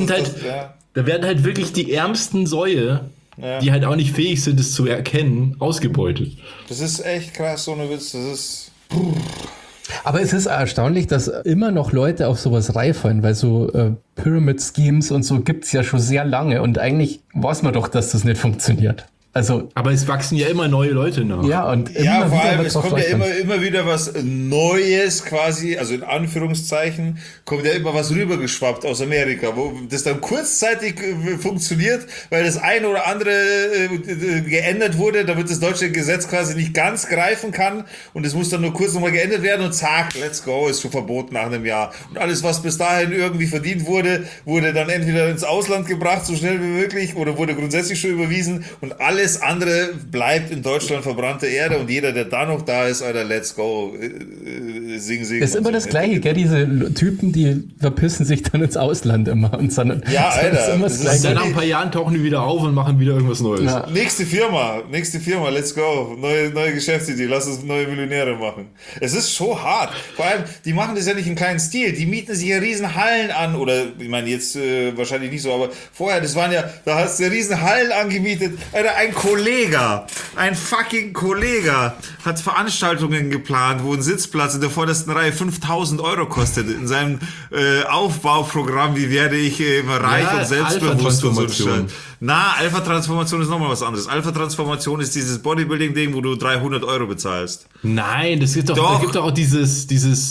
Da werden halt wirklich die ärmsten Säue, die halt auch nicht fähig sind, es zu erkennen, ausgebeutet. Das ist echt krass, ohne Witz. Das ist... Aber es ist erstaunlich, dass immer noch Leute auf sowas reinfallen, weil so Pyramid-Schemes und so gibt's ja schon sehr lange und eigentlich weiß man doch, dass das nicht funktioniert. Also, aber es wachsen ja immer neue Leute nach. Ja, und vor allem, es kommt ja immer wieder was Neues quasi, also in Anführungszeichen, kommt ja immer was rübergeschwappt aus Amerika, wo das dann kurzzeitig funktioniert, weil das eine oder andere geändert wurde, damit das deutsche Gesetz quasi nicht ganz greifen kann und es muss dann nur kurz nochmal geändert werden und zack, let's go, ist schon verboten nach einem Jahr. Und alles, was bis dahin irgendwie verdient wurde, wurde dann entweder ins Ausland gebracht, so schnell wie möglich, oder wurde grundsätzlich schon überwiesen und alles andere bleibt in Deutschland verbrannte Erde und jeder, der da noch da ist, Alter, let's go, sing. Das ist immer das Gleiche, gell? Diese Typen, die verpissen sich dann ins Ausland immer. Und dann, ja, Alter. Dann nach ein paar Jahren tauchen die wieder auf und machen wieder irgendwas Neues. Ja. Nächste Firma, let's go. Neue Geschäftsidee, lass uns neue Millionäre machen. Es ist schon hart. Vor allem, die machen das ja nicht im kleinen Stil. Die mieten sich ja riesen Hallen an. Oder, ich meine, jetzt wahrscheinlich nicht so, aber vorher, da hast du riesen Hallen angemietet. Alter, ein fucking Kollege hat Veranstaltungen geplant, wo ein Sitzplatz in der vordersten Reihe 5.000 Euro kostet. In seinem Aufbauprogramm, wie werde ich reich und selbstbewusst und so Scheiß. Alpha-Transformation ist nochmal was anderes. Alpha-Transformation ist dieses Bodybuilding-Ding, wo du 300 Euro bezahlst. Nein, da gibt doch auch dieses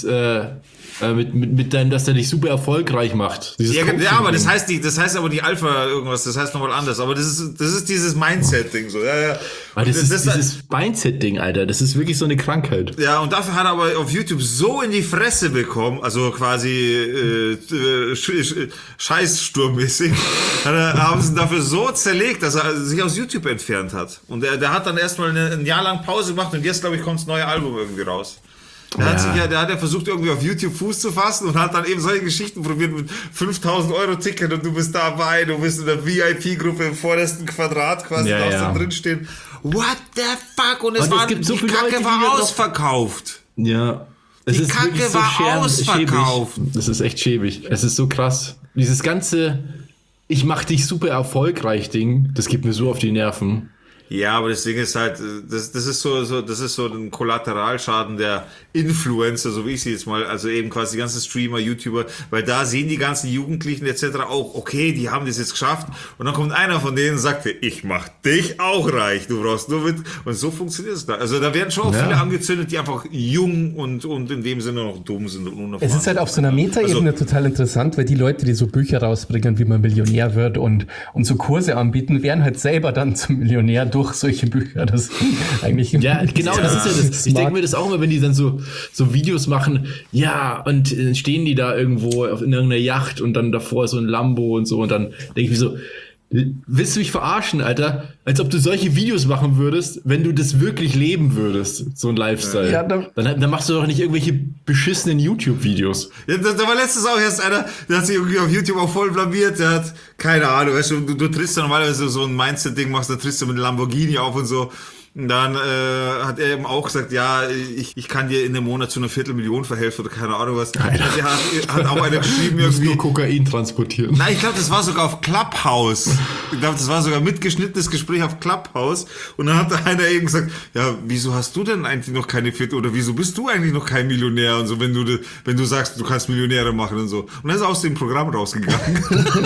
dass der dich super erfolgreich macht. Ja, aber das heißt aber nicht Alpha irgendwas, das heißt nochmal anders. Aber das ist dieses Mindset-Ding so. Ja. Aber das ist dieses Mindset-Ding, Alter. Das ist wirklich so eine Krankheit. Ja, und dafür hat er aber auf YouTube so in die Fresse bekommen, also quasi scheißsturmmäßig, haben sie ihn dafür so zerlegt, dass er sich aus YouTube entfernt hat. Und der hat dann erstmal ein Jahr lang Pause gemacht und jetzt, glaube ich, kommt das neue Album irgendwie raus. Der hat ja versucht, irgendwie auf YouTube Fuß zu fassen und hat dann eben solche Geschichten probiert mit 5.000 Euro Ticket und du bist dabei, du bist in der VIP-Gruppe im vordersten Quadrat quasi, darfst da drin stehen. What the fuck? Und die Kacke war ausverkauft. Ja. Die Kacke war ausverkauft. Das ist echt schäbig. Es ist so krass. Dieses ganze Ich mach dich super erfolgreich Ding, das geht mir so auf die Nerven. Ja, aber das Ding ist halt, das ist so ein Kollateralschaden der Influencer, so wie ich sie jetzt mal, also eben quasi die ganzen Streamer, YouTuber, weil da sehen die ganzen Jugendlichen etc. auch, okay, die haben das jetzt geschafft und dann kommt einer von denen und sagt, ich mach dich auch reich, du brauchst nur mit, und so funktioniert es da. Also da werden schon auch viele angezündet, die einfach jung und in dem Sinne noch dumm sind und unerfahren. Es ist halt auf so einer Metaebene total interessant, weil die Leute, die so Bücher rausbringen, wie man Millionär wird und so Kurse anbieten, werden halt selber dann zum Millionär durch solche Bücher. Das eigentlich ja, genau, das ist ja das. Ich denke mir das auch immer, wenn die dann so Videos machen, ja, und stehen die da irgendwo in irgendeiner Yacht und dann davor so ein Lambo und so, und dann denke ich mir so, willst du mich verarschen, Alter? Als ob du solche Videos machen würdest, wenn du das wirklich leben würdest, so ein Lifestyle. Ja, dann machst du doch nicht irgendwelche beschissenen YouTube-Videos. Ja, da war letztens auch erst einer, der hat sich irgendwie auf YouTube auch voll blamiert, der hat, keine Ahnung, weißt du trittst ja normalerweise so ein Mindset-Ding, machst, dann trittst du mit einem Lamborghini auf und so. Und dann hat er eben auch gesagt, ja, ich kann dir in dem Monat zu einer 250.000 verhelfen oder keine Ahnung was. Der hat auch einer geschrieben irgendwie. Nur Kokain transportieren. Nein, ich glaube, das war sogar auf Clubhouse. Ich glaube, das war sogar mitgeschnittenes Gespräch auf Clubhouse. Und dann hat einer eben gesagt, ja, wieso hast du denn eigentlich noch keine oder wieso bist du eigentlich noch kein Millionär und so, wenn du sagst, du kannst Millionäre machen und so. Und er ist aus dem Programm rausgegangen.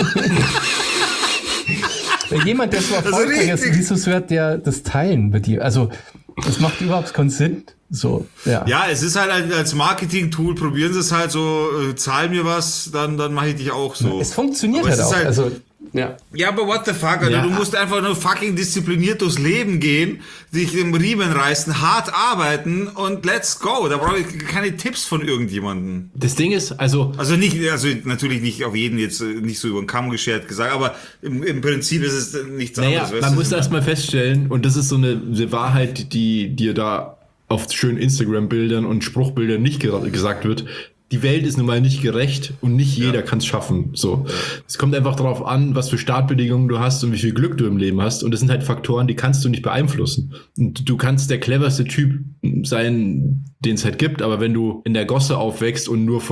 Jemand, der so erfolgreich ist, wieso sollte der das teilen mit dir? Also, das macht überhaupt keinen Sinn. So, ja. Ja, es ist halt als Marketing-Tool, probieren sie es halt so, zahl mir was, dann mache ich dich auch so. Es funktioniert halt auch. Also, ja, aber what the fuck, Alter? Ja. Du musst einfach nur fucking diszipliniert durchs Leben gehen, dich im Riemen reißen, hart arbeiten und let's go. Da brauche ich keine Tipps von irgendjemandem. Das Ding ist, also natürlich nicht auf jeden jetzt nicht so über den Kamm geschert gesagt, aber im Prinzip ist es nichts anderes. Man muss erst mal feststellen, und das ist so eine Wahrheit, die dir da auf schönen Instagram-Bildern und Spruchbildern nicht gesagt wird. Die Welt ist nun mal nicht gerecht und nicht jeder kann es schaffen. So, es kommt einfach darauf an, was für Startbedingungen du hast und wie viel Glück du im Leben hast. Und das sind halt Faktoren, die kannst du nicht beeinflussen. Und du kannst der cleverste Typ sein, den es halt gibt, aber wenn du in der Gosse aufwächst und nur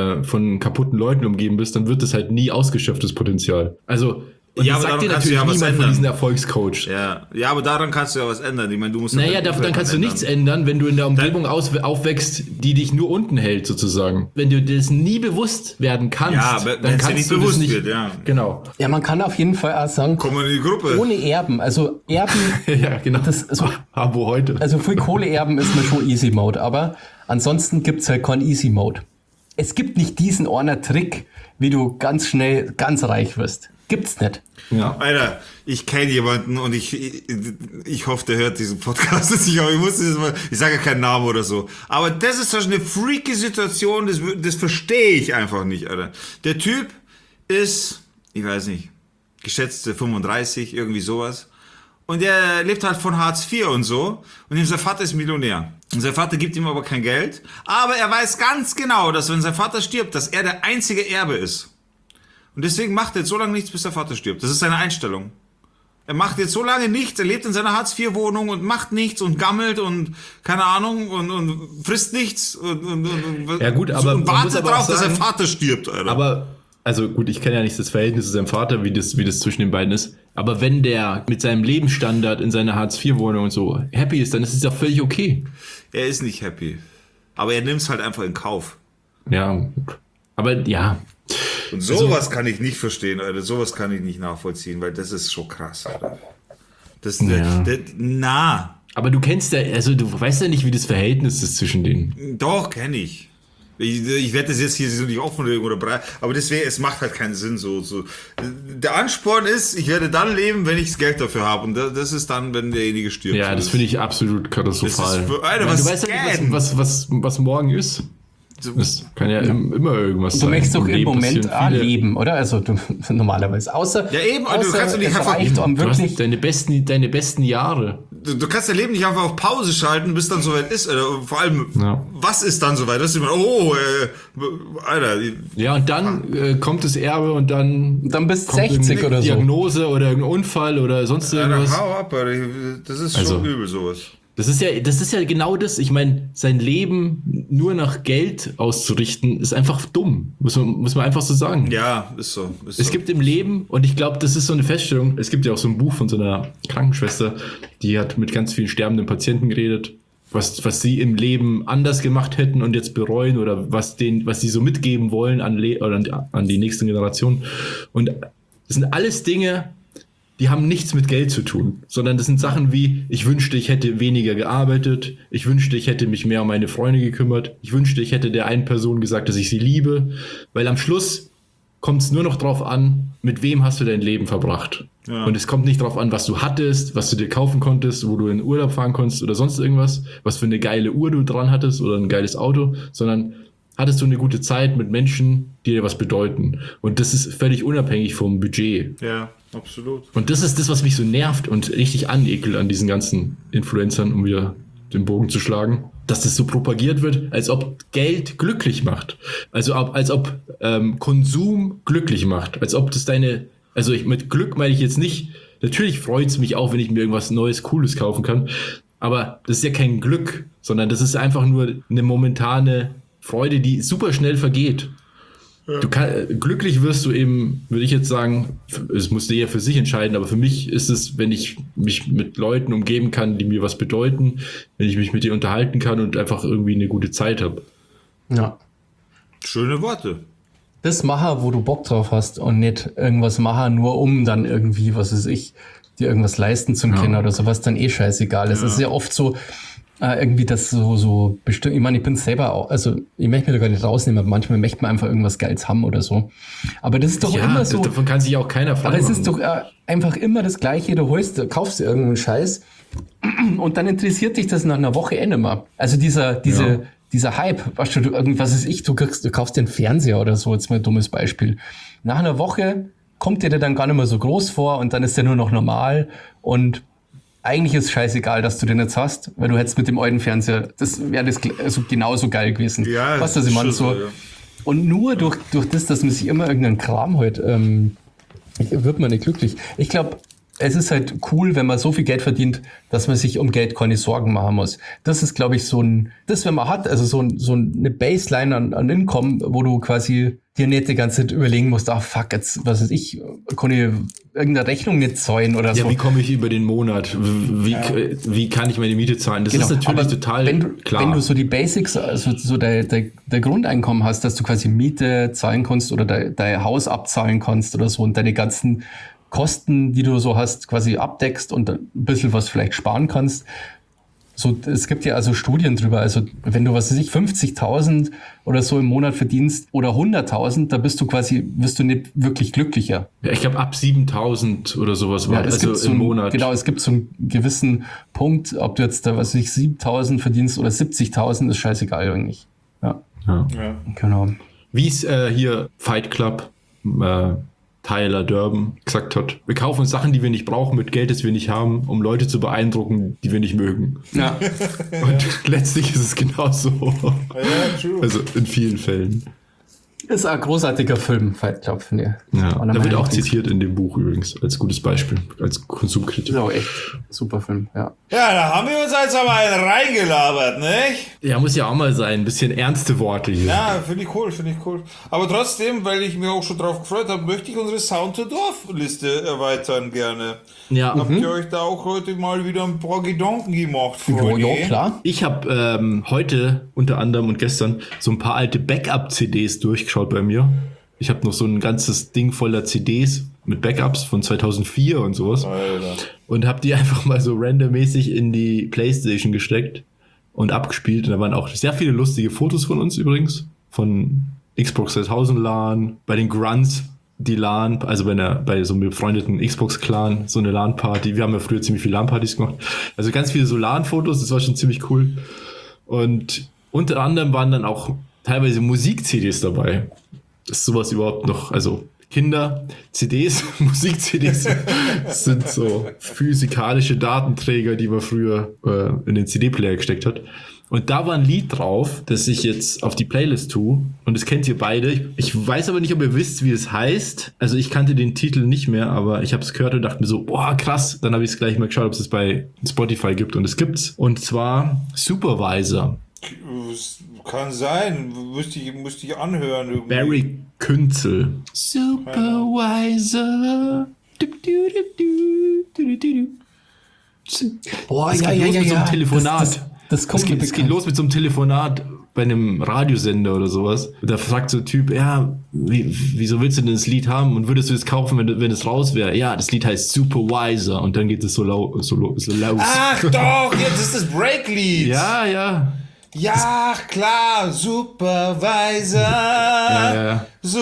von kaputten Leuten umgeben bist, dann wird das halt nie ausgeschöpft, das Potenzial. Also und ja, aber daran kannst du ja was ändern. Von diesen Erfolgscoach. Ja, aber daran kannst du ja was ändern. Ich meine, du musst dann kannst du nichts ändern, wenn du in der Umgebung aufwächst, die dich nur unten hält, sozusagen. Wenn du das nie bewusst werden kannst, dann kannst du das nicht. Wird, ja. Genau. Ja, man kann auf jeden Fall auch sagen, komm in die Gruppe. Ohne Erben, also Erben. Ja, genau. Abo heute. Also für Kohle erben ist man schon Easy Mode, aber ansonsten gibt's halt keinen Easy Mode. Es gibt nicht diesen einer Trick, wie du ganz schnell ganz reich wirst. Gibt's nicht. Ja. Alter, ich kenne jemanden und ich hoffe, der hört diesen Podcast nicht, aber ich sage ja keinen Namen oder so. Aber das ist doch eine freaky Situation, das verstehe ich einfach nicht, Alter. Der Typ ist, ich weiß nicht, geschätzte 35, irgendwie sowas. Und der lebt halt von Hartz IV und so. Und sein Vater ist Millionär. Und sein Vater gibt ihm aber kein Geld. Aber er weiß ganz genau, dass wenn sein Vater stirbt, dass er der einzige Erbe ist. Und deswegen macht er jetzt so lange nichts, bis der Vater stirbt. Das ist seine Einstellung. Er macht jetzt so lange nichts, er lebt in seiner Hartz-IV-Wohnung und macht nichts und gammelt und keine Ahnung und frisst nichts und ja gut, aber und wartet darauf, dass sein Vater stirbt, Alter. Aber, also gut, ich kenne ja nicht das Verhältnis zu seinem Vater, wie das zwischen den beiden ist. Aber wenn der mit seinem Lebensstandard in seiner Hartz-IV-Wohnung und so happy ist, dann ist es ja völlig okay. Er ist nicht happy. Aber er nimmt es halt einfach in Kauf. Ja, aber ja. Und sowas kann ich nicht verstehen, Alter. Sowas kann ich nicht nachvollziehen, weil das ist schon krass, Alter. Aber du kennst ja, also du weißt ja nicht, wie das Verhältnis ist zwischen denen. Doch, kenne ich. Ich werde das jetzt hier so nicht offenlegen oder breit, aber deswegen, es macht halt keinen Sinn. So. Der Ansporn ist, ich werde dann leben, wenn ich das Geld dafür habe. Und das ist dann, wenn derjenige stirbt. Ja, das finde ich absolut katastrophal. Alter, du weißt ja nicht, was morgen ist. Das kann ja immer irgendwas sein. Du möchtest doch im Moment leben, oder? Also du normalerweise. Außer ja eben, du kannst doch nicht einfach wirklich deine besten Jahre. Du kannst dein Leben nicht einfach auf Pause schalten, bis dann soweit ist. Oder vor allem, was ist dann soweit? Das ist immer, Alter. Ja, und dann kommt das Erbe und dann bist du 60 oder so. Diagnose oder irgendein Unfall oder sonst irgendwas. Alter, hau ab, Alter. Das ist schon übel, sowas. Das ist ja genau das. Ich meine, sein Leben nur nach Geld auszurichten, ist einfach dumm. Muss man einfach so sagen. Ja, ist so. Es gibt im Leben, und ich glaube, das ist so eine Feststellung, es gibt ja auch so ein Buch von so einer Krankenschwester, die hat mit ganz vielen sterbenden Patienten geredet, was sie im Leben anders gemacht hätten und jetzt bereuen oder was sie so mitgeben wollen an die nächsten Generationen. Und das sind alles Dinge, die haben nichts mit Geld zu tun, sondern das sind Sachen wie, ich wünschte, ich hätte weniger gearbeitet, ich wünschte, ich hätte mich mehr um meine Freunde gekümmert, ich wünschte, ich hätte der einen Person gesagt, dass ich sie liebe, weil am Schluss kommt es nur noch drauf an, mit wem hast du dein Leben verbracht. Ja. Und es kommt nicht drauf an, was du hattest, was du dir kaufen konntest, wo du in den Urlaub fahren konntest oder sonst irgendwas, was für eine geile Uhr du dran hattest oder ein geiles Auto, sondern hattest du eine gute Zeit mit Menschen, die dir was bedeuten. Und das ist völlig unabhängig vom Budget. Ja, absolut. Und das ist das, was mich so nervt und richtig anekelt an diesen ganzen Influencern, um wieder den Bogen zu schlagen, dass das so propagiert wird, als ob Geld glücklich macht. Also als ob Konsum glücklich macht. Als ob das mit Glück meine ich jetzt nicht, natürlich freut es mich auch, wenn ich mir irgendwas Neues, Cooles kaufen kann, aber das ist ja kein Glück, sondern das ist einfach nur eine momentane Freude, die super schnell vergeht. Ja. Glücklich wirst du eben, würde ich jetzt sagen, es muss jeder für sich entscheiden, aber für mich ist es, wenn ich mich mit Leuten umgeben kann, die mir was bedeuten, wenn ich mich mit denen unterhalten kann und einfach irgendwie eine gute Zeit habe. Ja. Schöne Worte. Das machen, wo du Bock drauf hast und nicht irgendwas machen, nur um dann irgendwie, was weiß ich, dir irgendwas leisten zu können oder sowas, dann scheißegal ist. Es ist ja oft so, irgendwie das so bestimmt, ich meine, ich bin selber auch, also ich möchte mir da gar nicht rausnehmen, aber manchmal möchte man einfach irgendwas Geiles haben oder so. Aber das ist doch immer so. Davon kann sich auch keiner frei machen. Aber es ist doch einfach immer das Gleiche, du kaufst dir irgendeinen Scheiß und dann interessiert dich das nach einer Woche nicht mehr. Also dieser Hype, weißt du, irgendwas ist du kaufst dir einen Fernseher oder so, jetzt mal ein dummes Beispiel. Nach einer Woche kommt dir der dann gar nicht mehr so groß vor und dann ist der nur noch normal und eigentlich ist scheißegal, dass du den jetzt hast, weil du hättest mit dem alten Fernseher, das wäre also genauso geil gewesen. Ja, weißt du, was ich meine? So. Ja. Und nur durch das, dass man sich immer irgendeinen Kram halt, wird man nicht glücklich. Ich glaube, es ist halt cool, wenn man so viel Geld verdient, dass man sich um Geld keine Sorgen machen muss. Das ist, glaube ich, wenn man hat, also so eine Baseline an Income, wo du quasi dir nicht die ganze Zeit überlegen musst, fuck, jetzt, was weiß ich, kann ich irgendeine Rechnung nicht zahlen oder so. Ja, wie komme ich über den Monat? Wie kann ich meine Miete zahlen? Das ist natürlich total klar. Wenn du so die Basics, also so der Grundeinkommen hast, dass du quasi Miete zahlen kannst oder dein Haus abzahlen kannst oder so und deine ganzen Kosten, die du so hast, quasi abdeckst und ein bisschen was vielleicht sparen kannst. So, es gibt ja also Studien drüber, also wenn du, 50.000 oder so im Monat verdienst oder 100.000, da wirst du nicht wirklich glücklicher. Ja, ich glaube ab 7.000 oder sowas war im Monat. Genau, es gibt so einen gewissen Punkt, ob du jetzt 7.000 verdienst oder 70.000, ist scheißegal eigentlich. Ja. Genau. Wie es hier Fight Club Tyler Durden gesagt hat, wir kaufen uns Sachen, die wir nicht brauchen, mit Geld, das wir nicht haben, um Leute zu beeindrucken, die wir nicht mögen. Ja. Und letztlich ist es genauso. Ja, true. Also in vielen Fällen. Ist ein großartiger Film, Fight Club, finde ich. Ja, da wird auch zitiert in dem Buch übrigens, als gutes Beispiel, als Konsumkritik. Ist auch echt super Film, ja. Ja, da haben wir uns also mal einen reingelabert, nicht? Ja, muss ja auch mal sein, ein bisschen ernste Worte hier. Ja, finde ich cool. Aber trotzdem, weil ich mich auch schon drauf gefreut habe, möchte ich unsere Sound-to-Dorf-Liste erweitern gerne. Ja. Habt ihr euch da auch heute mal wieder ein paar Gedanken gemacht? Ja, klar. Ich habe heute unter anderem und gestern so ein paar alte Backup-CDs durchgeschaut bei mir. Ich habe noch so ein ganzes Ding voller CDs mit Backups von 2004 und sowas. Alter. Und habe die einfach mal so randommäßig in die Playstation gesteckt und abgespielt. Und da waren auch sehr viele lustige Fotos von uns übrigens. Von Xbox 3000 LAN, bei den Grunts die LAN, also bei so einem befreundeten Xbox-Clan, so eine LAN-Party. Wir haben ja früher ziemlich viele LAN-Partys gemacht. Also ganz viele so LAN-Fotos, das war schon ziemlich cool. Und unter anderem waren dann auch teilweise Musik-CDs dabei. Ist sowas überhaupt noch, also Kinder-CDs, Musik-CDs sind so physikalische Datenträger, die man früher in den CD-Player gesteckt hat. Und da war ein Lied drauf, das ich jetzt auf die Playlist tue. Und das kennt ihr beide. Ich weiß aber nicht, ob ihr wisst, wie es heißt. Also ich kannte den Titel nicht mehr, aber ich habe es gehört und dachte mir so, boah, krass. Dann habe ich es gleich mal geschaut, ob es es bei Spotify gibt. Und es gibt's. Und zwar Supervisor. Kann sein. Müsste ich anhören irgendwie. Barry Künzel. Supervisor. Boah, Es geht los mit so einem Telefonat. Das kommt mir Es geht bekannt. los mit so einem Telefonat bei einem Radiosender oder sowas. Und da fragt so ein Typ, ja, wieso willst du denn das Lied haben und würdest du es kaufen, wenn es raus wäre? Ja, das Lied heißt Supervisor und dann geht es so laut. Ach doch, jetzt ist das Breaklied. Ja. Ja, klar, Supervisor. Ja.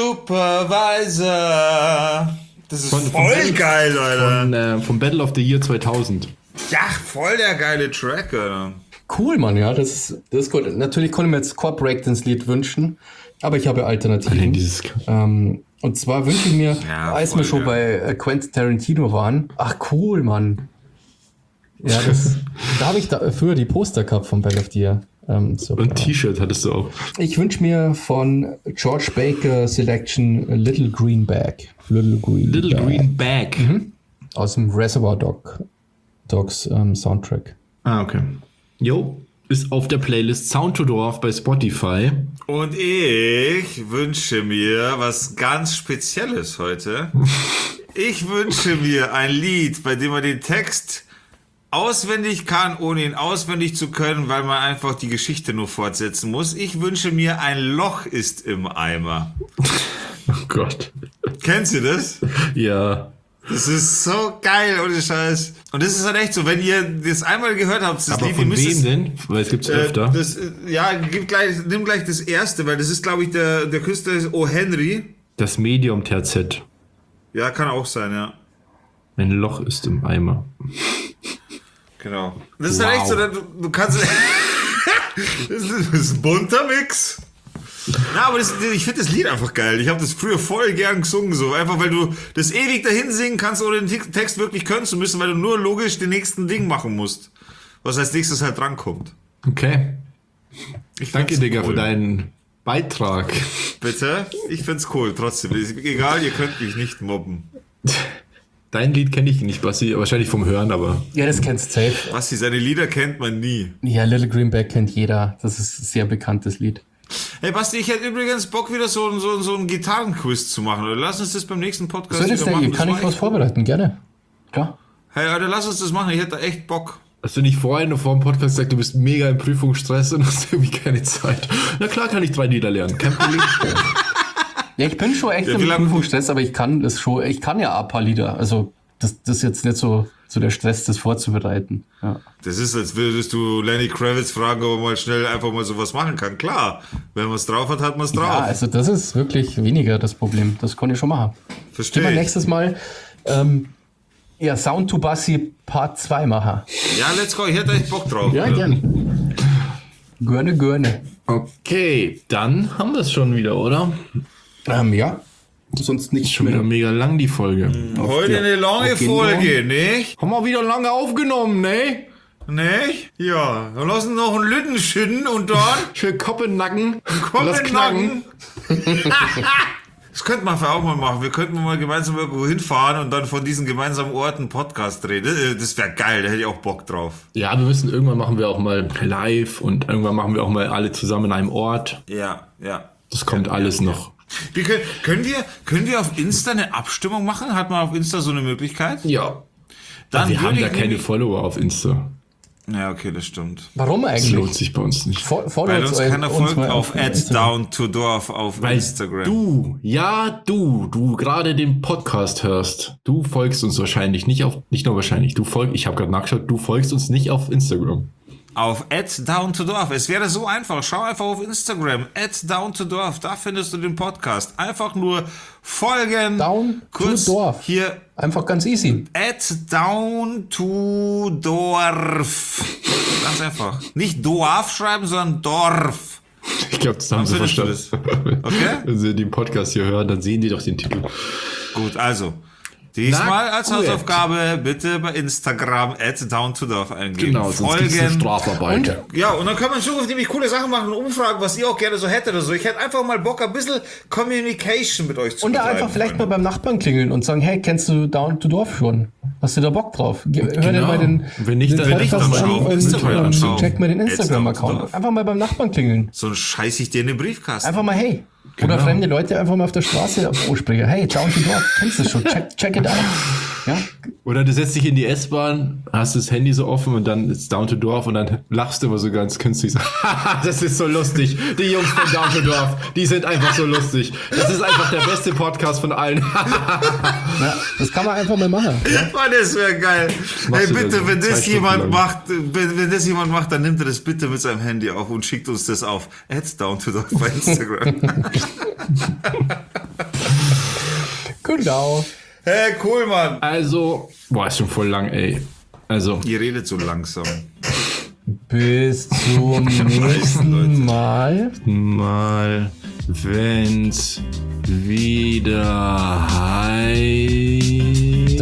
Supervisor. Das ist voll geil, Alter. Vom Battle of the Year 2000. Ja, voll der geile Track, Alter. Cool, Mann, ja, das ist gut. Natürlich konnte ich mir jetzt Core Breakdance-Lied wünschen, aber ich habe Alternativen. Und zwar wünsche ich mir, als wir schon bei Quentin Tarantino waren, ach cool, Mann. Ja, da habe ich früher die Poster gehabt von Battle of the Year. So, und T-Shirt hattest du auch. Ich wünsche mir von George Baker Selection Little Green Bag. Green Bag. Aus dem Reservoir Dogs Soundtrack. Ah, okay. Jo, ist auf der Playlist Sound to Dorf bei Spotify. Und ich wünsche mir was ganz Spezielles heute. Ich wünsche mir ein Lied, bei dem man den Text auswendig kann, ohne ihn auswendig zu können, weil man einfach die Geschichte nur fortsetzen muss. Ich wünsche mir ein Loch ist im Eimer. Oh Gott. Kennst du das? Ja. Das ist so geil, ohne Scheiß. Und das ist halt echt so, wenn ihr das einmal gehört habt, das Aber Lied, von wem denn? Weil es gibt's öfter. Nimm gleich das erste, weil das ist, glaube ich, der Künstler ist O. Henry. Das Medium TZ. Ja, kann auch sein, ja. Ein Loch ist im Eimer. Genau. Das ist halt echt so, du kannst... das ist ein bunter Mix. Na, aber ich finde das Lied einfach geil. Ich habe das früher voll gern gesungen, so. Einfach, weil du das ewig dahin singen kannst, ohne den Text wirklich können zu müssen, weil du nur logisch den nächsten Ding machen musst. Was als nächstes halt drankommt. Okay. Danke, Digga, cool. für deinen Beitrag. Bitte? Ich find's cool, trotzdem. Egal, ihr könnt mich nicht mobben. Dein Lied kenne ich nicht, Basti. Wahrscheinlich vom Hören, aber... Ja, das kennst du safe. Basti, seine Lieder kennt man nie. Ja, Little Green Bag kennt jeder. Das ist ein sehr bekanntes Lied. Hey Basti, ich hätte übrigens Bock, wieder so ein Gitarrenquiz zu machen. Oder lass uns das beim nächsten Podcast Soll das wieder denn? machen. Kann ich was vorbereiten? Gerne. Klar. Hey, Alter, lass uns das machen. Ich hätte da echt Bock. Hast du nicht vorhin vor dem Podcast gesagt, du bist mega im Prüfungsstress und hast irgendwie keine Zeit? Na klar kann ich 3 Lieder lernen. Kein Problem. Ja, ich bin schon echt im Prüfungsstress, aber ich kann ja ein paar Lieder. Also das ist jetzt nicht so der Stress, das vorzubereiten. Ja. Das ist, als würdest du Lenny Kravitz fragen, ob er mal schnell einfach mal sowas machen kann. Klar, wenn man es drauf hat, hat man es drauf. Ja, also das ist wirklich weniger das Problem. Das kann ich schon machen. Verstehe. Können wir nächstes Mal Sound to Bassi Part 2 machen. Ja, let's go. Ich hätte echt Bock drauf. Ja, gerne. Gerne. Okay, dann haben wir es schon wieder, oder? Ja. Sonst nicht Schon wieder mega lang, die Folge. Heute eine lange Folge, nicht? Haben wir wieder lange aufgenommen, ne? Nicht? Ja, dann lassen noch einen Lütten schütten und dann... Schön Kopf in den Nacken. Lass knacken. Das könnten wir auch mal machen. Wir könnten mal gemeinsam irgendwo hinfahren und dann von diesen gemeinsamen Orten Podcast drehen. Das wäre geil, da hätte ich auch Bock drauf. Ja, wir müssen, irgendwann machen wir auch mal live und irgendwann machen wir auch mal alle zusammen in einem Ort. Ja. Das kommt alles noch. Können wir auf Insta eine Abstimmung machen? Hat man auf Insta so eine Möglichkeit? Ja. Dann wir haben da keine Follower auf Insta. Ja, okay, das stimmt. Warum Das eigentlich? lohnt sich bei uns nicht. Weil uns keiner folgt auf @downtodorf auf Instagram. Du gerade den Podcast hörst, du folgst uns wahrscheinlich nicht nur wahrscheinlich, ich habe gerade nachgeschaut, du folgst uns nicht auf Instagram. Auf @downtodorf. Es wäre so einfach. Schau einfach auf Instagram. @downtodorf. Da findest du den Podcast. Einfach nur folgen. Down kurz to Dorf. Hier. Einfach ganz easy. @downtodorf. Ganz einfach. Nicht Dorf schreiben, sondern Dorf. Ich glaube, das haben sie verstanden. Okay? Wenn sie den Podcast hier hören, dann sehen die doch den Titel. Gut, also. Diesmal Na, als korrekt. Hausaufgabe bitte bei Instagram @downtodorf eingeben. Genau, sonst gibt's eine Strafarbeit. Ja, und dann kann man in Zukunft nämlich coole Sachen machen und umfragen, was ihr auch gerne so hättet oder so. Ich hätte einfach mal Bock, ein bisschen Communication mit euch zu Und da betreiben, einfach vielleicht mal Freunde. beim Nachbarn klingeln und sagen, hey, kennst du Down to Dorf schon? Hast du da Bock drauf? Hör dir mal den, Wenn nicht, den dann- Wenn nicht, Podcast dann an schau auf und Instagram anschauen. check mal den Down to Instagram-Account. Dorf. Einfach mal beim Nachbarn klingeln. So scheiß ich dir in den Briefkasten. Einfach mal, hey. Genau. Oder fremde Leute einfach mal auf der Straße ansprechen. Hey, Down to Dorf, kennst du schon? Check it out. Ja? Oder du setzt dich in die S-Bahn, hast das Handy so offen und dann ist Down to Dorf und dann lachst du immer so ganz künstlich. So, das ist so lustig. Die Jungs von Down to Dorf, die sind einfach so lustig. Das ist einfach der beste Podcast von allen. Ja, das kann man einfach mal machen. Ja? Mann, das wäre geil. machst Hey, du bitte, dann wenn 2 das Stunden jemand lang. macht, wenn das jemand macht, dann nimmt er das bitte mit seinem Handy auf und schickt uns das auf @downtodorf bei Instagram. Genau. Hey, cool, Mann. Also, boah, ist schon voll lang, ey. Also, Ihr redet so langsam. Bis zum nächsten Mal. mal, wenn's wieder heißt.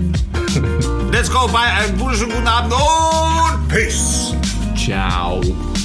Let's go, bye, einen wunderschönen guten Abend und Peace. Ciao.